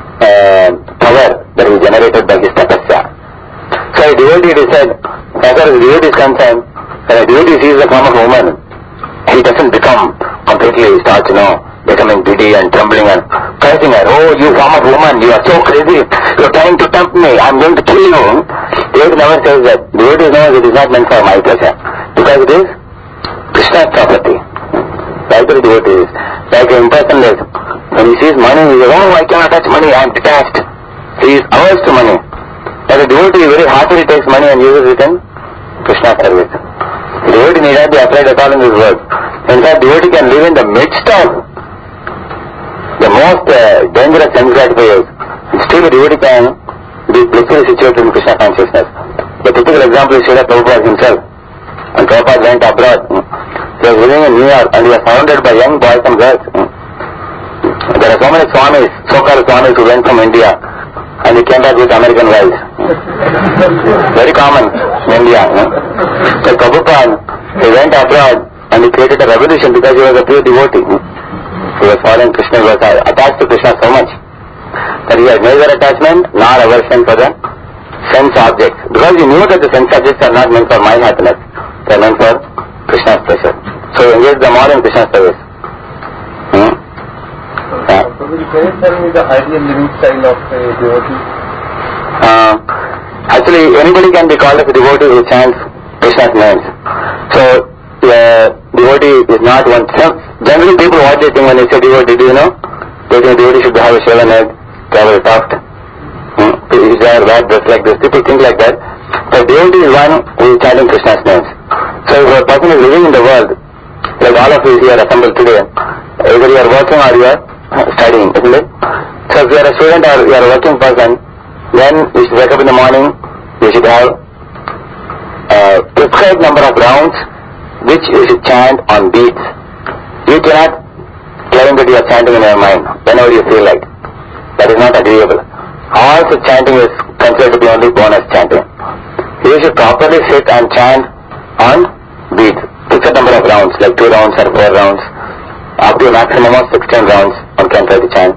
[SPEAKER 1] power that he generated by his tapasya. So a devotee, it is said, as far as a devotee is concerned, when a devotee sees the form of a woman, he doesn't become completely, starts, becoming giddy and trembling and cursing her. Oh, you form of woman, you are so crazy, you are trying to tempt me, I am going to kill you. Devotee never says that. Devotee knows it is not meant for my pleasure, because it is Krishna's property. Like the devotee is. Like an impersonalist, when he sees money, he says, oh, I cannot touch money, I am detached. He is averse to money. But the devotee very happily takes money and uses it in Krishna's service. The devotee need not be afraid at all in this world. In fact, devotee can live in the midst of the most dangerous sense gratifiers. And still the devotee can be blissfully situated in Krishna consciousness. The typical example is Srila Prabhupada himself. When Prabhupada went abroad, he was living in New York and he was surrounded by young boys and girls. There are so many Swamis, so-called Swamis who went from India and he came back with American wives. Very common in India. So Prabhupada, he went abroad and he created a revolution because he was a pure devotee. He was following Krishna, he was attached to Krishna so much that he had neither attachment nor aversion for the sense objects. Because he knew that the sense objects are not meant for my happiness, they are meant for Krishna's pleasure. So he engaged them all in Krishna's service.
[SPEAKER 5] So will you tell me the ideal living style of a devotee?
[SPEAKER 1] Actually, anybody can be called as a devotee who chants Krishna's names. So, devotee is not one. Generally, people what they think when they say devotee, do you know? They think devotee should have a shaven head, have a soft, his hair wet, dress like this. People think like that. So, devotee is one who is chanting Krishna's names. So, if a person is living in the world, like all of you here assembled today, either you are working or you are studying, isn't it? So, if you are a student or you are a working person, then you should wake up in the morning, you should have a prescribed number of rounds which you should chant on beats. You cannot claim that you are chanting in your mind whenever you feel like. That is not agreeable. All such chanting is considered to be only bonus chanting. You should properly sit and chant on beats. Fixed number of rounds, like 2 rounds or 4 rounds, up to a maximum of 16 rounds one can try to chant.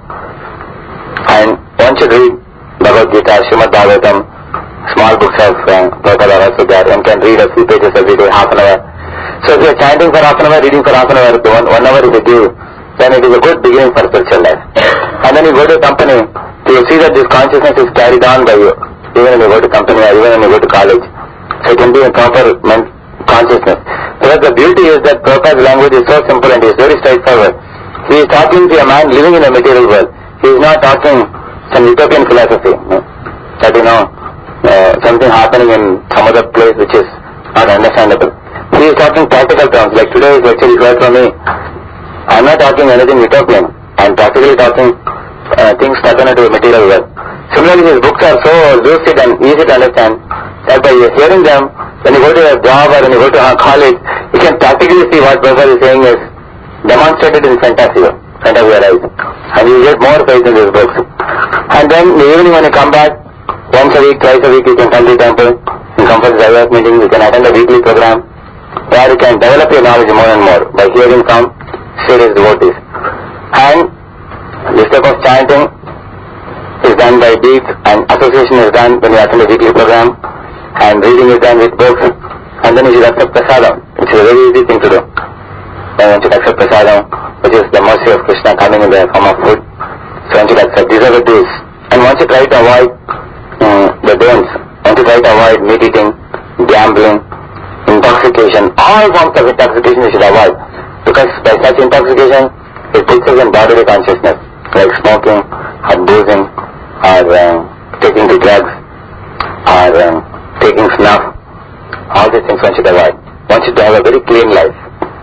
[SPEAKER 1] And one should read Bhagavad Gita, Srimad Bhagavatam, small books of Prabhupada are also there. One can read a few pages every day, half an hour. So if you are chanting for half an hour, reading for half an hour, 1 hour if you give, then it is a good beginning for spiritual life. And then you go to a company, you will see that this consciousness is carried on by you, even when you go to company or even when you go to college. So it can be a proper consciousness. Because the beauty is that Prabhupada's language is so simple and is very straightforward. He is talking to a man living in a material world. He is not talking some utopian philosophy, that something happening in some other place which is not understandable. He is talking practical terms, like today is actually clear for me. I am not talking anything utopian. I am practically talking things pertaining to the material world. Similarly, his books are so lucid and easy to understand that by hearing them, when you go to a job or when you go to a college, you can practically see what Prabhupada is saying is demonstrated in front of your eyes. And you get more faith in these books. And then in the evening when you come back, once a week, twice a week, you can come to the temple, you come for the Jaivat meeting, you can attend a weekly program, where you can develop your knowledge more and more by hearing from serious devotees. And this type of chanting is done by beats, and association is done when you attend a weekly program, and reading is done with books, and then you should accept prasadam, which is a very easy thing to do. Then one should accept prasadam, which is the mercy of Krishna coming in the form of food. So one should accept. These are the do's. And one should try to avoid the don'ts. One should try to avoid meat eating, gambling, intoxication. All forms of intoxication you should avoid. Because by such intoxication, it puts us in bodily consciousness, like smoking, or boozing, or taking the drugs, or taking snuff. All these things one should avoid. One should have a very clean life.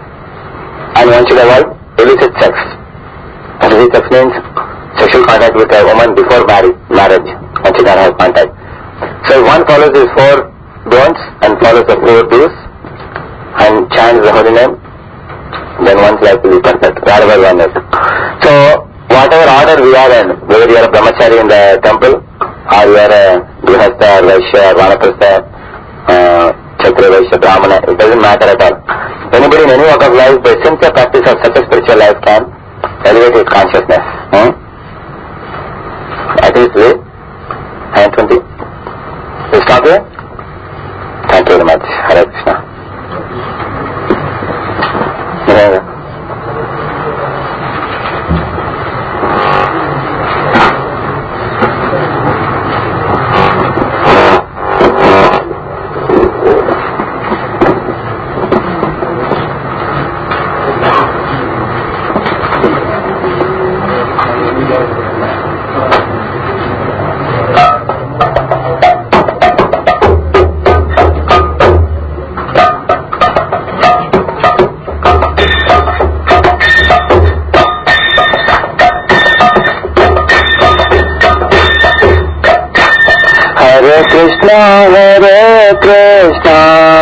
[SPEAKER 1] And one should avoid illicit sex. Illicit sex means sexual contact with a woman before marriage. One should not have contact. So if one follows these 4 don'ts and follows the 4 do's and chants the holy name, then one's life will be perfect, wherever one is. So whatever order we are in, whether you are a brahmachari in the temple, or you are a grihastha, or vaishya, or vanaprastha, kshatriya, vaishya, brahmana, it doesn't matter at all. Anybody in any walk of life, by sincere practice of such a spiritual life, can elevate his consciousness. I think it's today, 9:20. We stop here? Thank you very much. Hare Krishna. Hare Krishna,